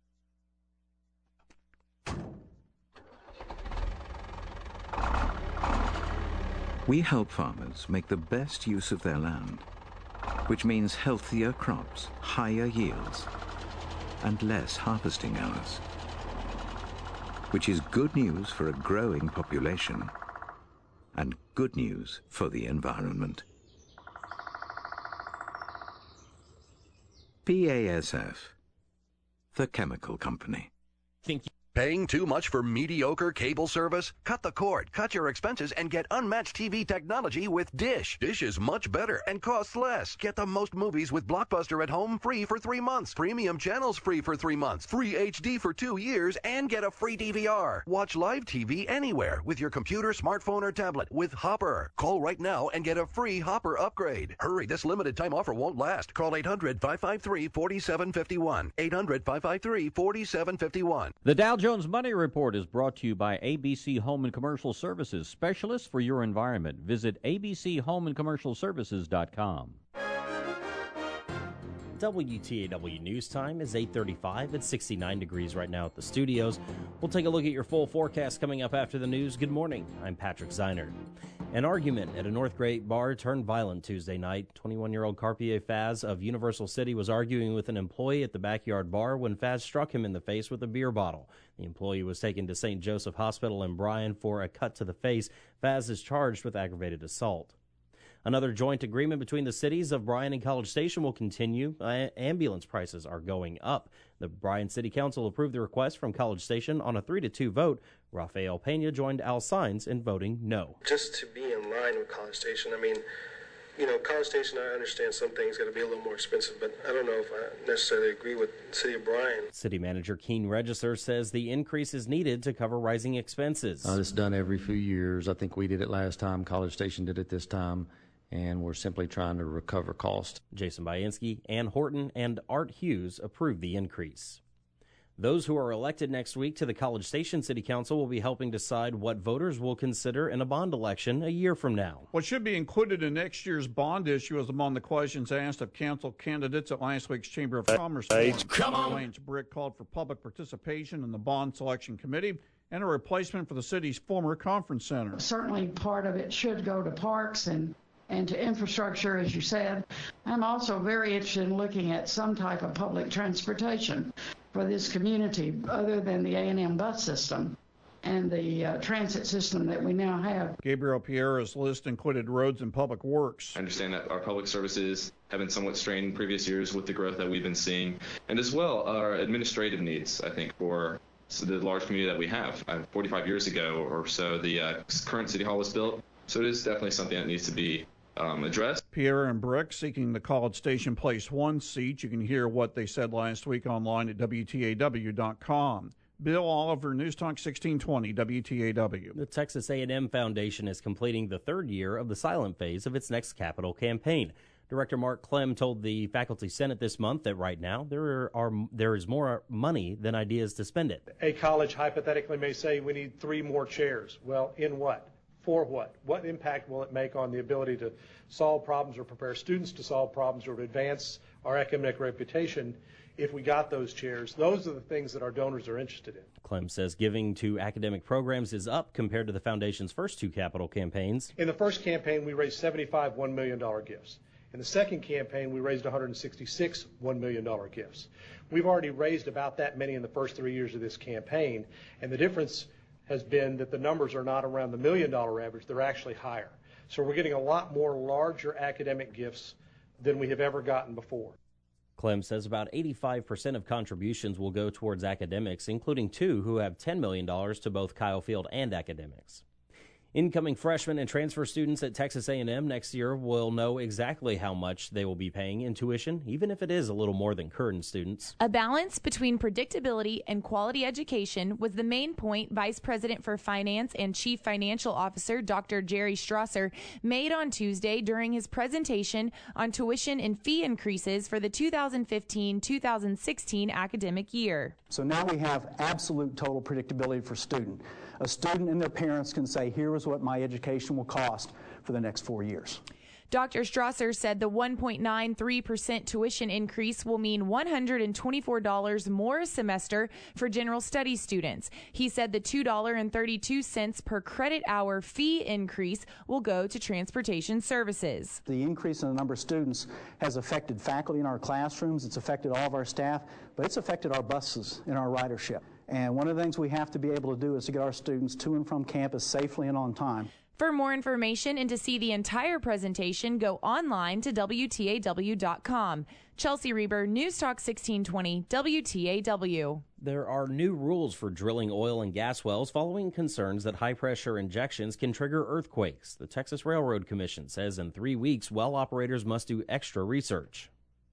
We help farmers make the best use of their land, which means healthier crops, higher yields, and less harvesting hours. which is good news for a growing population and good news for the environment. B A S F, the chemical company. Think you- Paying too much for mediocre cable service? Cut the cord, cut your expenses, and get unmatched T V technology with Dish. Dish is much better and costs less. Get the most movies with Blockbuster at home free for three months. Premium channels free for three months. Free H D for two years and get a free D V R. Watch live T V anywhere with your computer, smartphone, or tablet with Hopper. Call right now and get a free Hopper upgrade. Hurry, this limited time offer won't last. Call eight hundred, five five three, four seven five one. eight hundred, five five three, four seven five one. The Dow Jones Money Report is brought to you by A B C Home and Commercial Services, specialists for your environment. Visit A B C home and commercial services dot com. W T A W News Time is eight thirty-five. It's sixty-nine degrees right now at the studios. We'll take a look at your full forecast coming up after the news. Good morning. I'm Patrick Zeiner. An argument at a Northgate bar turned violent Tuesday night. twenty-one-year-old Carpier Faz of Universal City was arguing with an employee at the backyard bar when Faz struck him in the face with a beer bottle. The employee was taken to Saint Joseph Hospital in Bryan for a cut to the face. Faz is charged with aggravated assault. Another joint agreement between the cities of Bryan and College Station will continue. Uh, ambulance prices are going up. The Bryan City Council approved the request from College Station on a three to two vote. Rafael Pena joined Al Saenz in voting no. Just to be in line with College Station, I mean, you know, College Station, I understand some things got to be a little more expensive, but I don't know if I necessarily agree with the City of Bryan. City Manager Keen Register says the increase is needed to cover rising expenses. Uh, it's done every few years. I think we did it last time. College Station did it this time. And we're simply trying to recover cost. Jason Bainski, Ann Horton, and Art Hughes approved the increase. Those who are elected next week to the College Station City Council will be helping decide what voters will consider in a bond election a year from now. What should be included in next year's bond issue is among the questions asked of council candidates at last week's Chamber of Commerce forum. Come on. Lance Brick called for public participation in the bond selection committee and a replacement for the city's former conference center. Certainly part of it should go to parks and and to infrastructure, as you said. I'm also very interested in looking at some type of public transportation for this community other than the A and M bus system and the uh, transit system that we now have. Gabriel Pierra's list included roads and public works. I understand that our public services have been somewhat strained in previous years with the growth that we've been seeing, and as well our administrative needs, I think, for so the large community that we have. Uh, forty-five years ago or so, the uh, current City Hall was built, so it is definitely something that needs to be Um, addressed. Pierre and Brick seeking the College Station Place one seat. You can hear what they said last week online at W T A W dot com. Bill Oliver, News Talk sixteen twenty, W T A W. The Texas A and M Foundation is completing the third year of the silent phase of its next capital campaign. Director Mark Clem told the Faculty Senate this month that right now there are there is more money than ideas to spend it. A college hypothetically may say we need three more chairs. Well, in what? For what? What impact will it make on the ability to solve problems or prepare students to solve problems or to advance our academic reputation if we got those chairs? Those are the things that our donors are interested in. Clem says giving to academic programs is up compared to the Foundation's first two capital campaigns. In the first campaign, we raised seventy-five one million dollars gifts. In the second campaign, we raised one hundred sixty-six one million dollars gifts. We've already raised about that many in the first three years of this campaign, and the difference has been that the numbers are not around the million dollar average, they're actually higher. So we're getting a lot more larger academic gifts than we have ever gotten before. Clem says about eighty-five percent of contributions will go towards academics, including two who have ten million dollars to both Kyle Field and academics. Incoming freshmen and transfer students at Texas A and M next year will know exactly how much they will be paying in tuition, even if it is a little more than current students. A balance between predictability and quality education was the main point Vice President for Finance and Chief Financial Officer Doctor Jerry Strasser made on Tuesday during his presentation on tuition and fee increases for the two thousand fifteen two thousand sixteen academic year. So now we have absolute total predictability for student. A student and their parents can say, here is what my education will cost for the next four years. Doctor Strasser said the one point nine three percent tuition increase will mean one hundred twenty-four dollars more a semester for general studies students. He said the two dollars and thirty-two cents per credit hour fee increase will go to transportation services. The increase in the number of students has affected faculty in our classrooms. It's affected all of our staff, but it's affected our buses and our ridership. And one of the things we have to be able to do is to get our students to and from campus safely and on time. For more information and to see the entire presentation, go online to W T A W dot com. Chelsea Reber, News Talk sixteen twenty, W T A W. There are new rules for drilling oil and gas wells following concerns that high-pressure injections can trigger earthquakes. The Texas Railroad Commission says in three weeks, well operators must do extra research.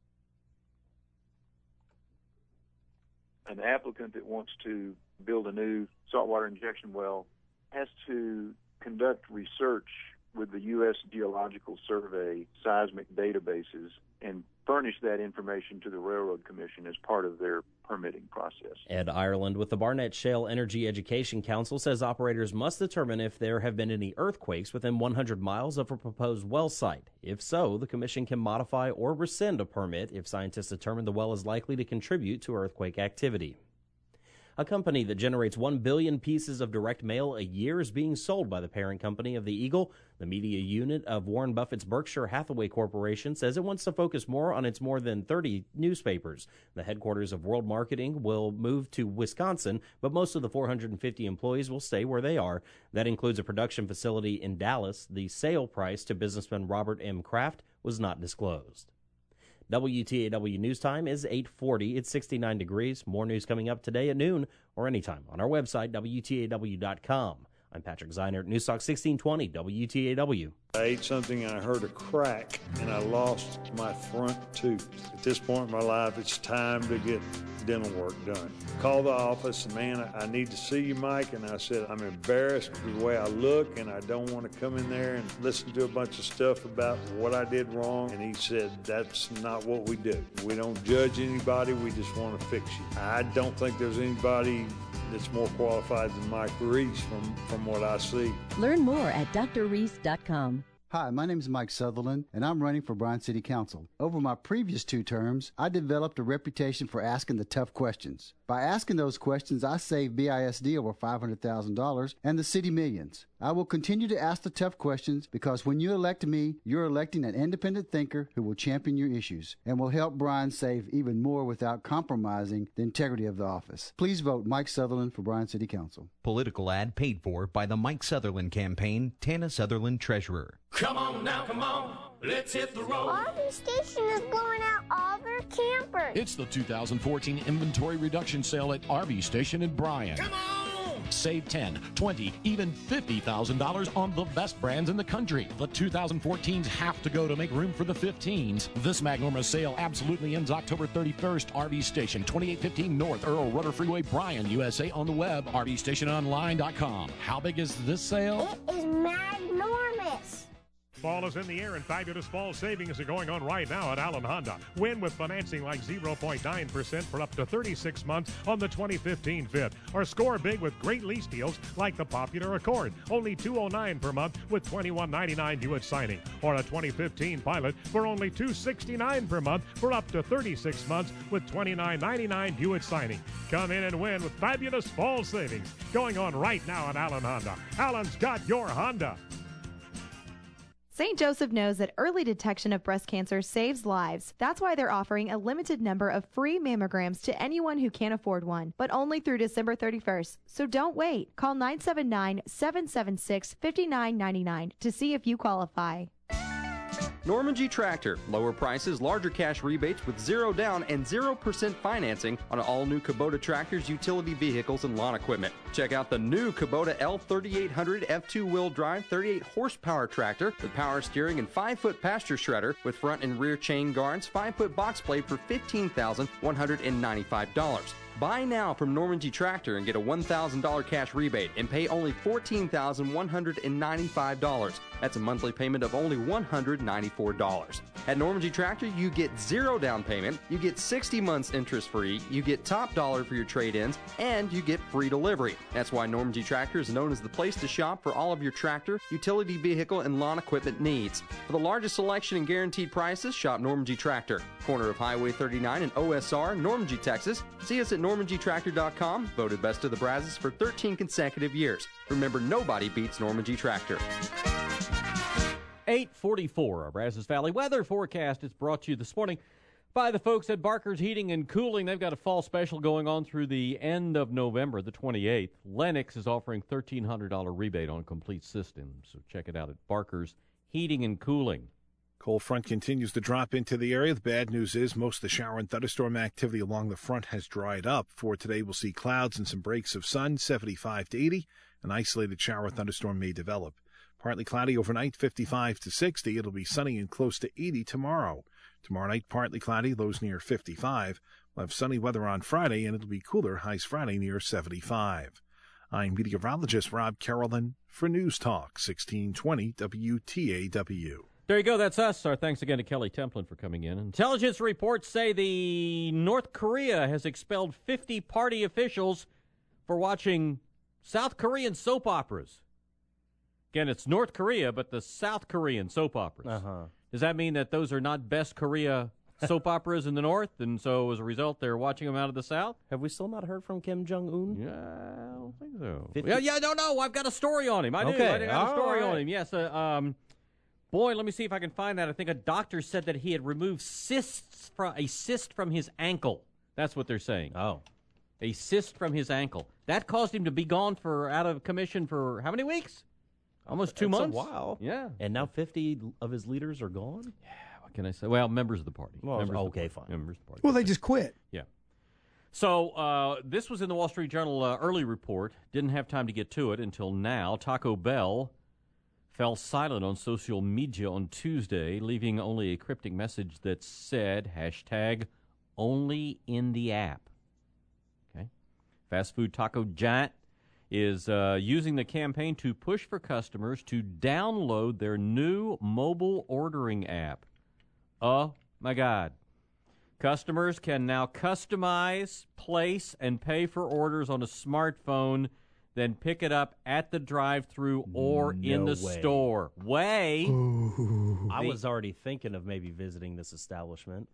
An applicant that wants to build a new saltwater injection well has to conduct research with the U S Geological Survey seismic databases and furnish that information to the Railroad Commission as part of their permitting process. Ed Ireland with the Barnett Shale Energy Education Council says operators must determine if there have been any earthquakes within one hundred miles of a proposed well site. If so, the commission can modify or rescind a permit if scientists determine the well is likely to contribute to earthquake activity. A company that generates one billion pieces of direct mail a year is being sold by the parent company of the Eagle. The media unit of Warren Buffett's Berkshire Hathaway Corporation says it wants to focus more on its more than thirty newspapers. The headquarters of World Marketing will move to Wisconsin, but most of the four hundred fifty employees will stay where they are. That includes a production facility in Dallas. The sale price to businessman Robert M. Kraft was not disclosed. W T A W News Time is eight forty. It's sixty-nine degrees. More news coming up today at noon or anytime on our website, W T A W dot com. I'm Patrick Zeinert, News Talk sixteen twenty, W T A W. I ate something and I heard a crack and I lost my front tooth. At this point in my life, it's time to get dental work done. Called the office, and man, I need to see you, Mike. And I said, I'm embarrassed with the way I look and I don't want to come in there and listen to a bunch of stuff about what I did wrong. And he said, that's not what we do. We don't judge anybody. We just want to fix you. I don't think there's anybody that's more qualified than Mike Reese from, from what I see. Learn more at D R Reese dot com. Hi, my name is Mike Sutherland, and I'm running for Bryan City Council. Over my previous two terms, I developed a reputation for asking the tough questions. By asking those questions, I saved B I S D over five hundred thousand dollars and the city millions. I will continue to ask the tough questions because when you elect me, you're electing an independent thinker who will champion your issues and will help Bryan save even more without compromising the integrity of the office. Please vote Mike Sutherland for Bryan City Council. Political ad paid for by the Mike Sutherland campaign, Tana Sutherland Treasurer. Come on now, come on, let's hit the road. R V Station is blowing out all their campers. It's the two thousand fourteen inventory reduction sale at R V Station in Bryan. Come on! Save ten, twenty, even fifty thousand dollars on the best brands in the country. The two thousand fourteens have to go to make room for the fifteens. This magnormous sale absolutely ends October thirty-first. R V Station, twenty-eight fifteen North Earl Rudder Freeway, Bryan, U S A. On the web, R V station online dot com. How big is this sale? It is magnormous. Fall is in the air and fabulous fall savings are going on right now at Allen Honda. Win with financing like zero point nine percent for up to thirty-six months on the twenty fifteen Fit. Or score big with great lease deals like the popular Accord. Only two hundred nine dollars per month with twenty-one ninety-nine due at signing. Or a twenty fifteen Pilot for only two hundred sixty-nine dollars per month for up to thirty-six months with twenty-nine ninety-nine due at signing. Come in and win with fabulous fall savings going on right now at Allen Honda. Allen's got your Honda. Saint Joseph knows that early detection of breast cancer saves lives. That's why they're offering a limited number of free mammograms to anyone who can't afford one, but only through December thirty-first. So don't wait. Call nine seven nine, seven seven six, five nine nine nine to see if you qualify. Norman G. Tractor. Lower prices, larger cash rebates with zero down and zero percent financing on all new Kubota tractors, utility vehicles, and lawn equipment. Check out the new Kubota L thirty-eight hundred F two wheel drive thirty-eight horsepower tractor with power steering and five foot pasture shredder with front and rear chain guards, five foot box blade for fifteen thousand one hundred ninety-five dollars. Buy now from Norman G. Tractor and get a one thousand dollars cash rebate and pay only fourteen thousand one hundred ninety-five dollars. That's a monthly payment of only one hundred ninety-four dollars. At Norman G. Tractor, you get zero down payment, you get sixty months interest free, you get top dollar for your trade-ins, and you get free delivery. That's why Norman G. Tractor is known as the place to shop for all of your tractor, utility vehicle, and lawn equipment needs. For the largest selection and guaranteed prices, shop Norman G. Tractor. Corner of Highway thirty-nine and O S R, Norman G, Texas. See us at norman g tractor dot com, voted best of the Brazos for thirteen consecutive years. Remember, nobody beats Norman G. Tractor. eight forty-four, our Brazos Valley weather forecast is brought to you this morning By the folks at Barker's Heating and Cooling. They've got a fall special going on through the end of November, the twenty-eighth. Lennox is offering thirteen hundred dollars rebate on a complete system, so check it out at Barker's Heating and Cooling. Cold front continues to drop into the area. The bad news is most of the shower and thunderstorm activity along the front has dried up. For today, we'll see clouds and some breaks of sun, seventy-five to eighty. An isolated shower or thunderstorm may develop. Partly cloudy overnight, fifty-five to sixty. It'll be sunny and close to eighty tomorrow. Tomorrow night, partly cloudy, lows near fifty-five. We'll have sunny weather on Friday, and it'll be cooler, highs Friday near seventy-five. I'm meteorologist Rob Carolyn for News Talk sixteen twenty W T A W. There you go. That's us. Our thanks again to Kelly Templin for coming in. Intelligence reports say the North Korea has expelled fifty party officials for watching South Korean soap operas. Again, it's North Korea, but the South Korean soap operas. Uh-huh. Does that mean that those are not best Korea soap operas in the North, and so as a result they're watching them out of the South? Have we still not heard from Kim Jong-un? Yeah, I don't think so. fifty Yeah, yeah, no, no, I've got a story on him. I do. Okay, I got a story all right. on him. Yes, uh, um, boy, let me see if I can find that. I think a doctor said that he had removed cysts from a cyst from his ankle. That's what they're saying. Oh. A cyst from his ankle. That caused him to be gone for out of commission for how many weeks? Almost two That's months. a while. Yeah. And now fifty of his leaders are gone? Yeah, what can I say? Well, members of the party. Well, members okay, of the party. fine. Members of the party. Well, they just quit. Yeah. So uh, this was in the Wall Street Journal uh, early report. Didn't have time to get to it until now. Taco Bell fell silent on social media on Tuesday, leaving only a cryptic message that said, hashtag, only in the app. Okay. Fast food taco giant is uh, using the campaign to push for customers to download their new mobile ordering app. Oh, my God. Customers can now customize, place, and pay for orders on a smartphone, then pick it up at the drive-thru or No in the way. store. Way. I The- was already thinking of maybe visiting this establishment.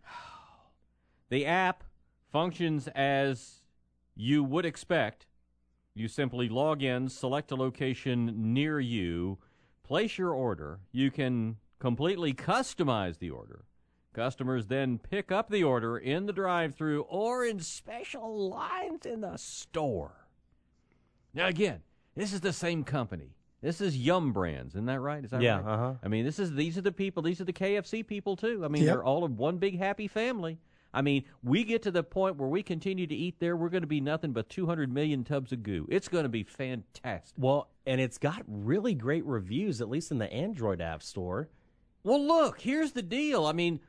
The app functions as you would expect. You simply log in, select a location near you, place your order. You can completely customize the order. Customers then pick up the order in the drive-thru or in special lines in the store. Now, again, this is the same company. This is Yum Brands, isn't that right? Is that Yeah, right? uh-huh. I mean, this is these are the people. These are the K F C people too. I mean, Yep. they're all of one big happy family. I mean, we get to the point where we continue to eat there, we're going to be nothing but two hundred million tubs of goo. It's going to be fantastic. Well, and it's got really great reviews, at least in the Android app store. Well, look, here's the deal. I mean,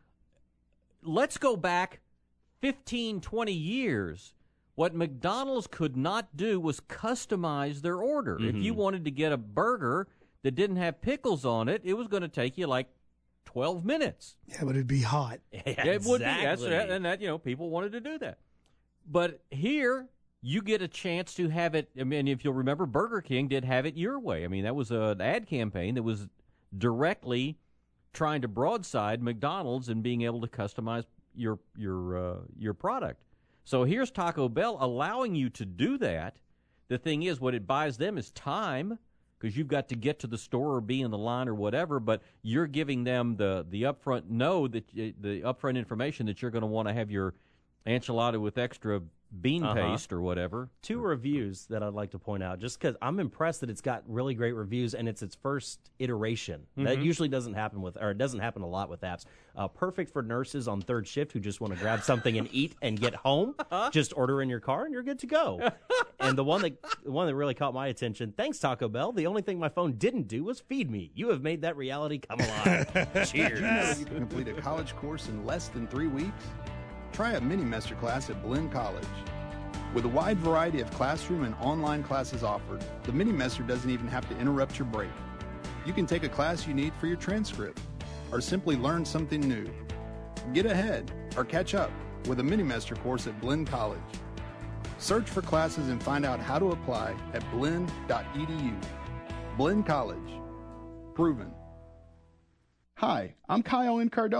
let's go back fifteen, twenty years. What McDonald's could not do was customize their order. Mm-hmm. If you wanted to get a burger that didn't have pickles on it, it was going to take you like twelve minutes. Yeah, but it'd be hot. Yeah, It would be. That's, exactly. and that, you know, people wanted to do that. But here, you get a chance to have it. I mean, if you'll remember, Burger King did have it your way. I mean, that was an ad campaign that was directly trying to broadside McDonald's and being able to customize your your uh, your product. So here's Taco Bell allowing you to do that. The thing is, what it buys them is time, because you've got to get to the store or be in the line or whatever, but you're giving them the, the upfront know that y- the upfront information that you're going to want to have your enchilada with extra bean Uh-huh. paste or whatever. Two reviews that I'd like to point out, just because I'm impressed that it's got really great reviews and it's its first iteration. That Mhm. usually doesn't happen with, or it doesn't happen a lot with apps. Uh, perfect for nurses on third shift who just want to grab something and eat and get home. Just order in your car and you're good to go. And the one that the one that really caught my attention, thanks Taco Bell. The only thing my phone didn't do was feed me. You have made that reality come alive. Did you know Cheers. you can complete a college course in less than three weeks? Try a mini-mester class at Blinn College. With a wide variety of classroom and online classes offered, the mini-mester doesn't even have to interrupt your break. You can take a class you need for your transcript, or simply learn something new. Get ahead, or catch up, with a mini-mester course at Blinn College. Search for classes and find out how to apply at blinn dot e d u. Blinn College. Proven. Hi, I'm Kyle Incardona.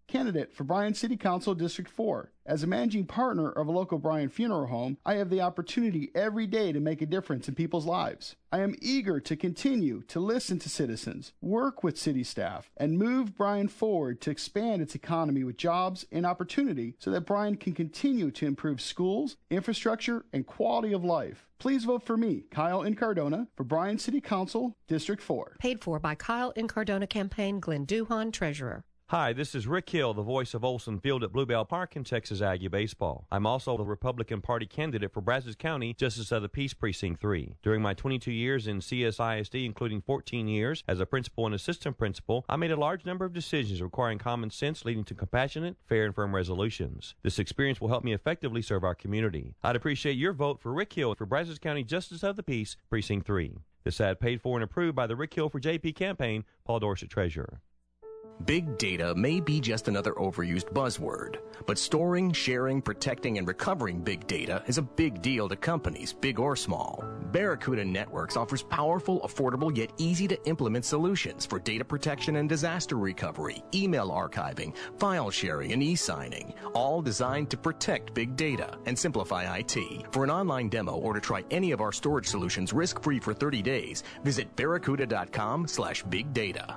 candidate for Bryan City Council District four. As a managing partner of a local Bryan funeral home, I have the opportunity every day to make a difference in people's lives. I am eager to continue to listen to citizens, work with city staff, and move Bryan forward to expand its economy with jobs and opportunity so that Bryan can continue to improve schools, infrastructure, and quality of life. Please vote for me, Kyle Incardona, for Bryan City Council District four. Paid for by Kyle Incardona Campaign, Glenn Duhon, Treasurer. Hi, this is Rick Hill, the voice of Olson Field at Bluebell Park in Texas Aggie Baseball. I'm also the Republican Party candidate for Brazos County Justice of the Peace Precinct three. During my twenty-two years in C S I S D, including fourteen years as a principal and assistant principal, I made a large number of decisions requiring common sense leading to compassionate, fair, and firm resolutions. This experience will help me effectively serve our community. I'd appreciate your vote for Rick Hill for Brazos County Justice of the Peace Precinct three. This ad paid for and approved by the Rick Hill for J P campaign, Paul Dorsett, Treasurer. Big data may be just another overused buzzword, but storing, sharing, protecting, and recovering big data is a big deal to companies, big or small. Barracuda Networks offers powerful, affordable, yet easy-to-implement solutions for data protection and disaster recovery, email archiving, file sharing, and e-signing, all designed to protect big data and simplify I T. For an online demo or to try any of our storage solutions risk-free for thirty days, visit barracuda.com slash big data.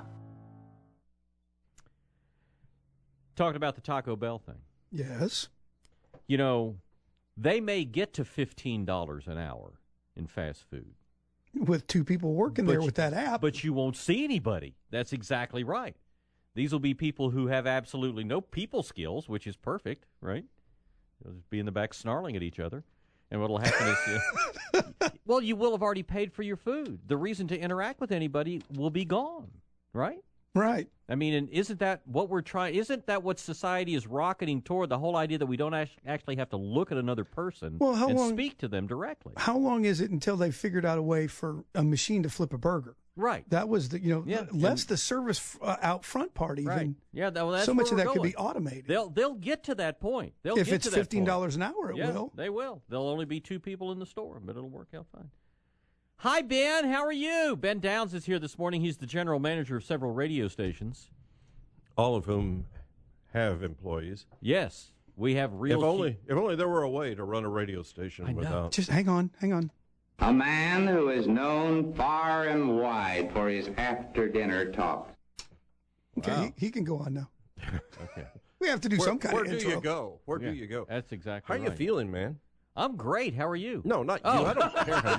Talking about the Taco Bell thing. Yes. You know, they may get to fifteen dollars an hour in fast food. With two people working But there you- with that app. But you won't see anybody. That's exactly right. These will be people who have absolutely no people skills, which is perfect, right? They'll just be in the back snarling at each other. And what will happen is, uh, well, you will have already paid for your food. The reason to interact with anybody will be gone, right? Right. I mean, and isn't that what we're trying? Isn't that what society is rocketing toward? The whole idea that we don't act- actually have to look at another person Well, how and long- speak to them directly. How long is it until they figured out a way for a machine to flip a burger? Right. That was the, you know, Yeah, less and- the service uh, out front part even. Right. Yeah. That, well, that's so much where of we're that could be going. automated. They'll they'll get to that point. They'll If get it's to that fifteen point. dollars an hour, it yeah, will. They will. There'll only be two people in the store, but it'll work out fine. Hi, Ben. How are you? Ben Downs is here this morning. He's the general manager of several radio stations. All of whom have employees. Yes, we have real. If only, key- if only there were a way to run a radio station without. Just hang on, hang on. A man who is known far and wide for his after-dinner talk. Okay, he, he can go on now. Okay. We have to do Where- some kind where of do intro. you go? Where Yeah, do you go? That's exactly How are you right. feeling, man? I'm great. How are you? No, not Oh. you. I don't care how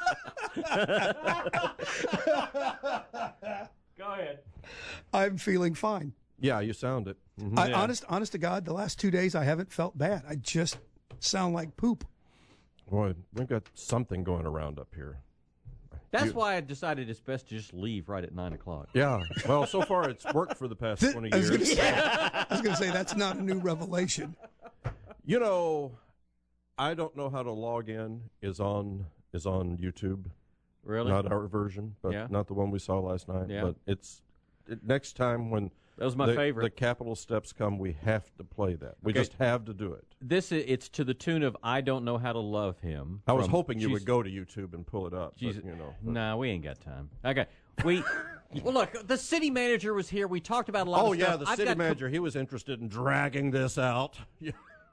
you're Go ahead. I'm feeling fine. Yeah, you sound it. Mhm. I, Yeah. honest, honest to God, the last two days I haven't felt bad. I just sound like poop. Boy, we've got something going around up here. That's You- why I decided it's best to just leave right at nine o'clock. Yeah. Well, so far it's worked for the past twenty I was years. gonna say- I was going to say that's not a new revelation. You know, I don't know how to log in. Is on is on YouTube. Really? Not our version, but Yeah. not the one we saw last night. Yeah. But it's it, next time when That was my the, favorite. The capital steps come, we have to play that. We Okay. just have to do it. This is, it's to the tune of "I Don't Know How to Love Him." I was from- hoping you she's- would go to YouTube and pull it up. she's- But, you know, Nah, we ain't got time. Okay, we. Well, look, the city manager was here. We talked about a lot oh of yeah, stuff. the I've city got co- manager. He was interested in dragging this out. Yeah,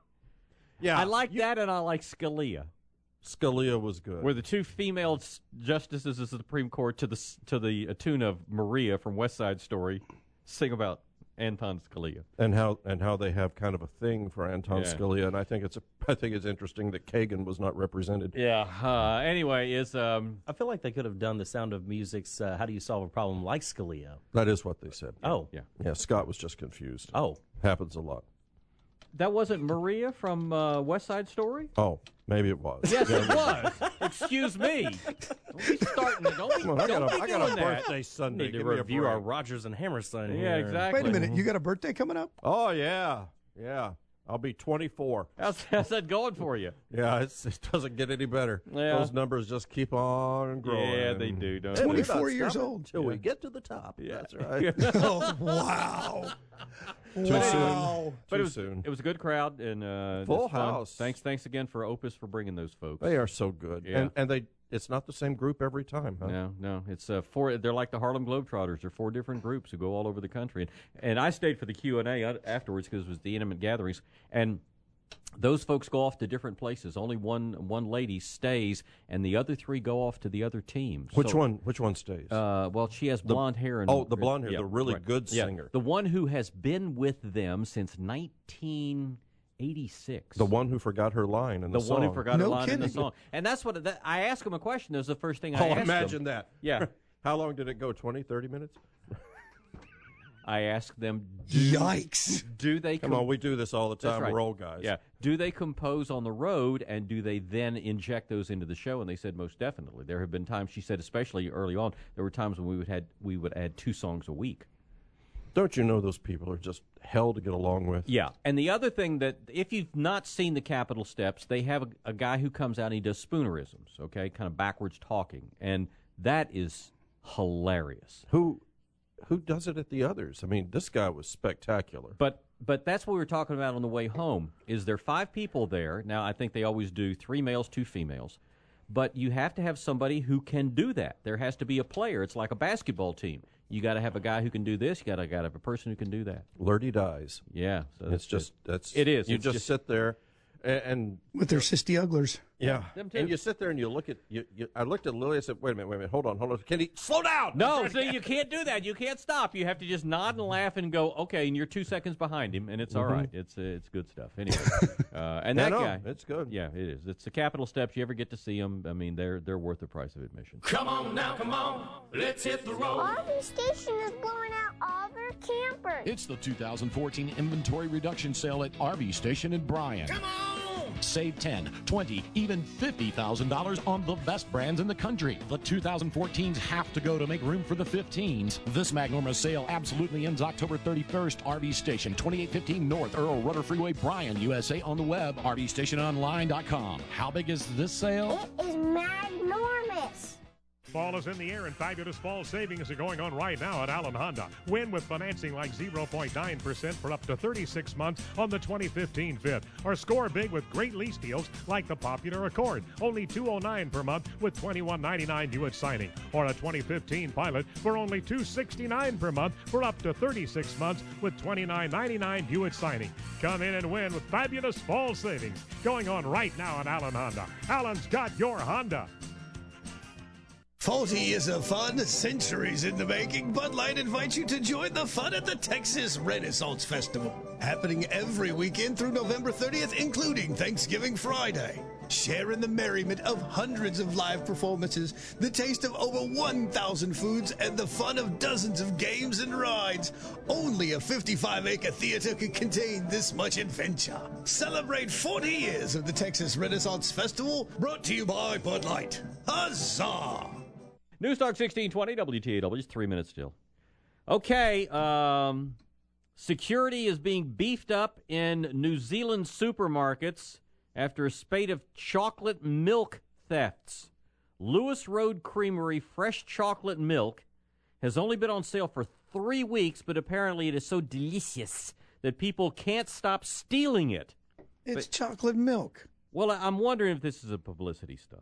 yeah. I like that, and I like Scalia. Scalia was good. Were the two female s- justices of the Supreme Court to the s- to the uh, tune of Maria from West Side Story, sing about Anton Scalia. and how and how they have kind of a thing for Anton Yeah. Scalia, and I think it's a, I think it's interesting that Kagan was not represented. Yeah. Uh, anyway, is um. I feel like they could have done the Sound of Music's uh, "How Do You Solve a Problem" like Scalia. That is what they said. Oh. Yeah. Yeah, Scott was just confused. Oh. Happens a lot. That wasn't Maria from uh, West Side Story? Oh, maybe it was. Yes, Yeah. it was. Excuse me. Don't be starting. Don't be, Come on, I don't got a- be I got a doing that. birthday Sunday. Need to Give me a review break. our Rogers and Hammerstein. Yeah, here. exactly. Wait a minute, you got a birthday coming up? Oh yeah, yeah. I'll be twenty-four. How's, how's that going for you? Yeah, it's, it doesn't get any better. Yeah. Those numbers just keep on growing. Yeah, they do, don't Hey, they? we're not twenty-four years stopping old. Till we Yeah. get to the top. Yeah. That's right. Oh, wow. Too wow. soon. But Too it was, soon. it was a good crowd and uh, Full just fun. house. Thanks, thanks again for Opus for bringing those folks. They are so good, Yeah. and and they it's not the same group every time, huh? No, no. It's uh, four. They're like the Harlem Globetrotters. They're four different groups who go all over the country. And, and I stayed for the Q and A afterwards because it was the intimate gatherings. And those folks go off to different places. Only one one lady stays, and the other three go off to the other teams. Which so, one? Which one stays? Uh, well, she has The- blonde hair. And oh, the blonde hair, yeah, the really right. good Yeah. singer. The one who has been with them since nineteen eighty-six. The one who forgot her line in the, The song. one who forgot no her line kidding. in the song. And that's what that, I asked him a question. That was the first thing I Oh, asked imagine him. that. Yeah. How long did it go? twenty, thirty minutes? I asked them, do, Yikes. do they... Come on, we do this all the That's time. right. We're old guys. Yeah. Do they compose on the road, and do they then inject those into the show? And they said most definitely. There have been times, she said, especially early on, there were times when we would had we would add two songs a week. Don't you know those people are just hell to get along with? Yeah. And the other thing that, if you've not seen the Capitol Steps, they have a, a guy who comes out and he does spoonerisms, okay, kind of backwards talking. And that is hilarious. Who who does it at the others? I mean, this guy was spectacular. But but that's what we were talking about on the way home. Is there five people there? Now, I think they always do three males, two females. But you have to have somebody who can do that. There has to be a player. It's like a basketball team. You got to have a guy who can do this. You got to got to have a person who can do that. Lurdy dies. Yeah, so it's just that's it is. You It's just, just- sit there and, and With their sissy ugglers. yeah, them too. and you sit there and you look at you, you. I looked at Lily. I said, "Wait a minute, wait a minute, hold on, hold on. Can he slow down?" No, see, you can't do that. You can't stop. You have to just nod and laugh and go, okay, and you're two seconds behind him, and it's all Mhm. right. It's uh, it's good stuff. Anyway, uh, and Yeah, that no, guy, it's good. Yeah, it is. It's the Capitol Steps. You ever get to see them? I mean, they're they're worth the price of admission. Come on now, come on, let's hit the road. R V Station is blowing out all their campers. It's the two thousand fourteen inventory reduction sale at R V Station in Bryan. Come on! Save ten, twenty, even fifty thousand dollars on the best brands in the country. The two thousand fourteens have to go to make room for the fifteens. This Magnorma sale absolutely ends October thirty-first. R V Station, twenty-eight fifteen North Earl Rudder Freeway, Bryan, U S A on the web, R V station online dot com. How big is this sale? It is magnormous. Fall is in the air, and fabulous fall savings are going on right now at Allen Honda. Win with financing like zero point nine percent for up to thirty-six months on the twenty fifteen Fit. Or score big with great lease deals like the popular Accord. Only two hundred nine dollars per month with twenty-one ninety-nine due at signing. Or a twenty fifteen Pilot for only two hundred sixty-nine dollars per month for up to thirty-six months with twenty-nine ninety-nine due at signing. Come in and win with fabulous fall savings going on right now at Allen Honda. Allen's got your Honda. forty years of fun, centuries in the making. Bud Light invites you to join the fun at the Texas Renaissance Festival, happening every weekend through November thirtieth, including Thanksgiving Friday. Share in the merriment of hundreds of live performances, the taste of over one thousand foods, and the fun of dozens of games and rides. Only a fifty-five acre theater could contain this much adventure. Celebrate forty years of the Texas Renaissance Festival, brought to you by Bud Light. Huzzah! News Talk sixteen twenty, W T A W, three minutes still. Okay, um, security is being beefed up in New Zealand supermarkets after a spate of chocolate milk thefts. Lewis Road Creamery fresh chocolate milk has only been on sale for three weeks, but apparently it is so delicious that people can't stop stealing it. It's But- chocolate milk. Well, I'm wondering if this is a publicity stunt.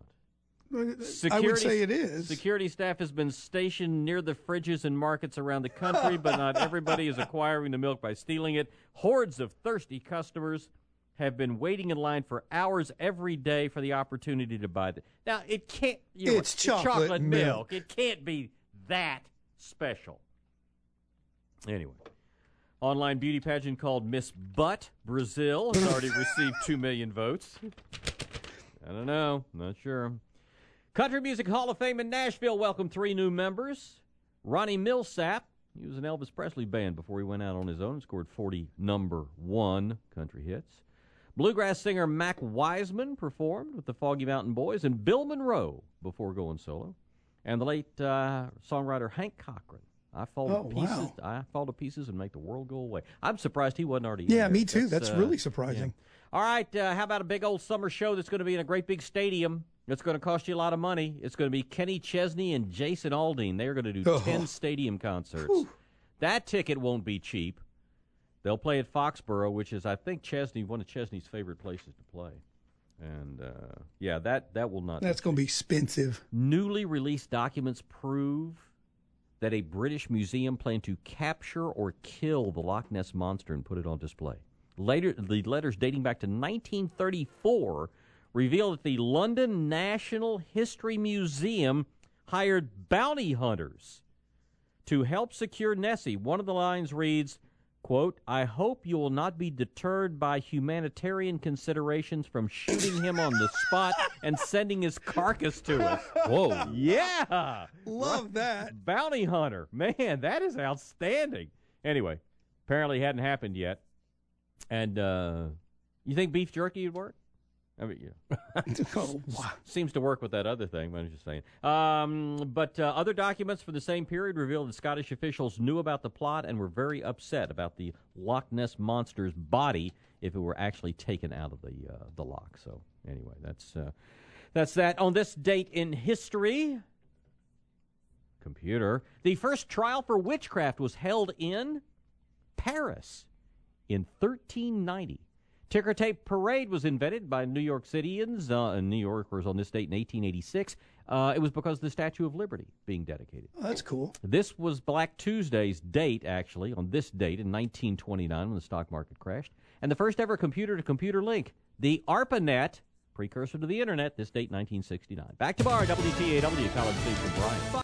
I would say it is. Security staff has been stationed near the fridges in markets around the country, but not everybody is acquiring the milk by stealing it. Hordes of thirsty customers have been waiting in line for hours every day for the opportunity to buy it. Now, it can't... You know, It's chocolate milk. It can't be that special. Anyway. Online beauty pageant called Miss Butt Brazil has already received two million votes. I don't know. Not sure. Country Music Hall of Fame in Nashville welcomed three new members. Ronnie Millsap, he was an Elvis Presley band before he went out on his own and scored forty number one country hits. Bluegrass singer Mac Wiseman performed with the Foggy Mountain Boys, and Bill Monroe before going solo. And the late uh, songwriter Hank Cochran. I fall Oh, to pieces. wow. I fall to pieces and make the world go away. I'm surprised he wasn't already. in Yeah, there. me too. That's uh, really surprising. yeah. All right, uh, how about a big old summer show that's going to be in a great big stadium? It's going to cost you a lot of money. It's going to be Kenny Chesney and Jason Aldean. They're going to do Oh. ten stadium concerts. Whew. That ticket won't be cheap. They'll play at Foxborough, which is, I think, Chesney, one of Chesney's favorite places to play. And, uh, yeah, that, that will not... That's going to be expensive. Newly released documents prove that a British museum planned to capture or kill the Loch Ness Monster and put it on display. Later, the letters dating back to nineteen thirty-four reveal that the London National History Museum hired bounty hunters to help secure Nessie. One of the lines reads, quote, I hope you will not be deterred by humanitarian considerations from shooting him on the spot and sending his carcass to us. Whoa. Yeah. Love right. that. Bounty hunter. Man, that is outstanding. Anyway, apparently it hadn't happened yet. And uh, you think beef jerky would work? I mean, yeah. Oh, wow. Seems to work with that other thing, but I'm just saying. Um, but uh, other documents for the same period reveal that Scottish officials knew about the plot and were very upset about the Loch Ness Monster's body if it were actually taken out of the uh, the loch. So anyway, that's uh, that's that. On this date in history, computer, the first trial for witchcraft was held in Paris in thirteen ninety. Ticker tape parade was invented by New York Cityans, uh, New Yorkers on this date in eighteen eighty-six. Uh, it was because of the Statue of Liberty being dedicated. Oh, that's cool. This was Black Tuesday's date, actually, on this date in nineteen twenty-nine when the stock market crashed. And the first ever computer-to-computer link, the ARPANET, precursor to the Internet, this date nineteen sixty-nine. Back to bar, W T A W, College Station, Brian.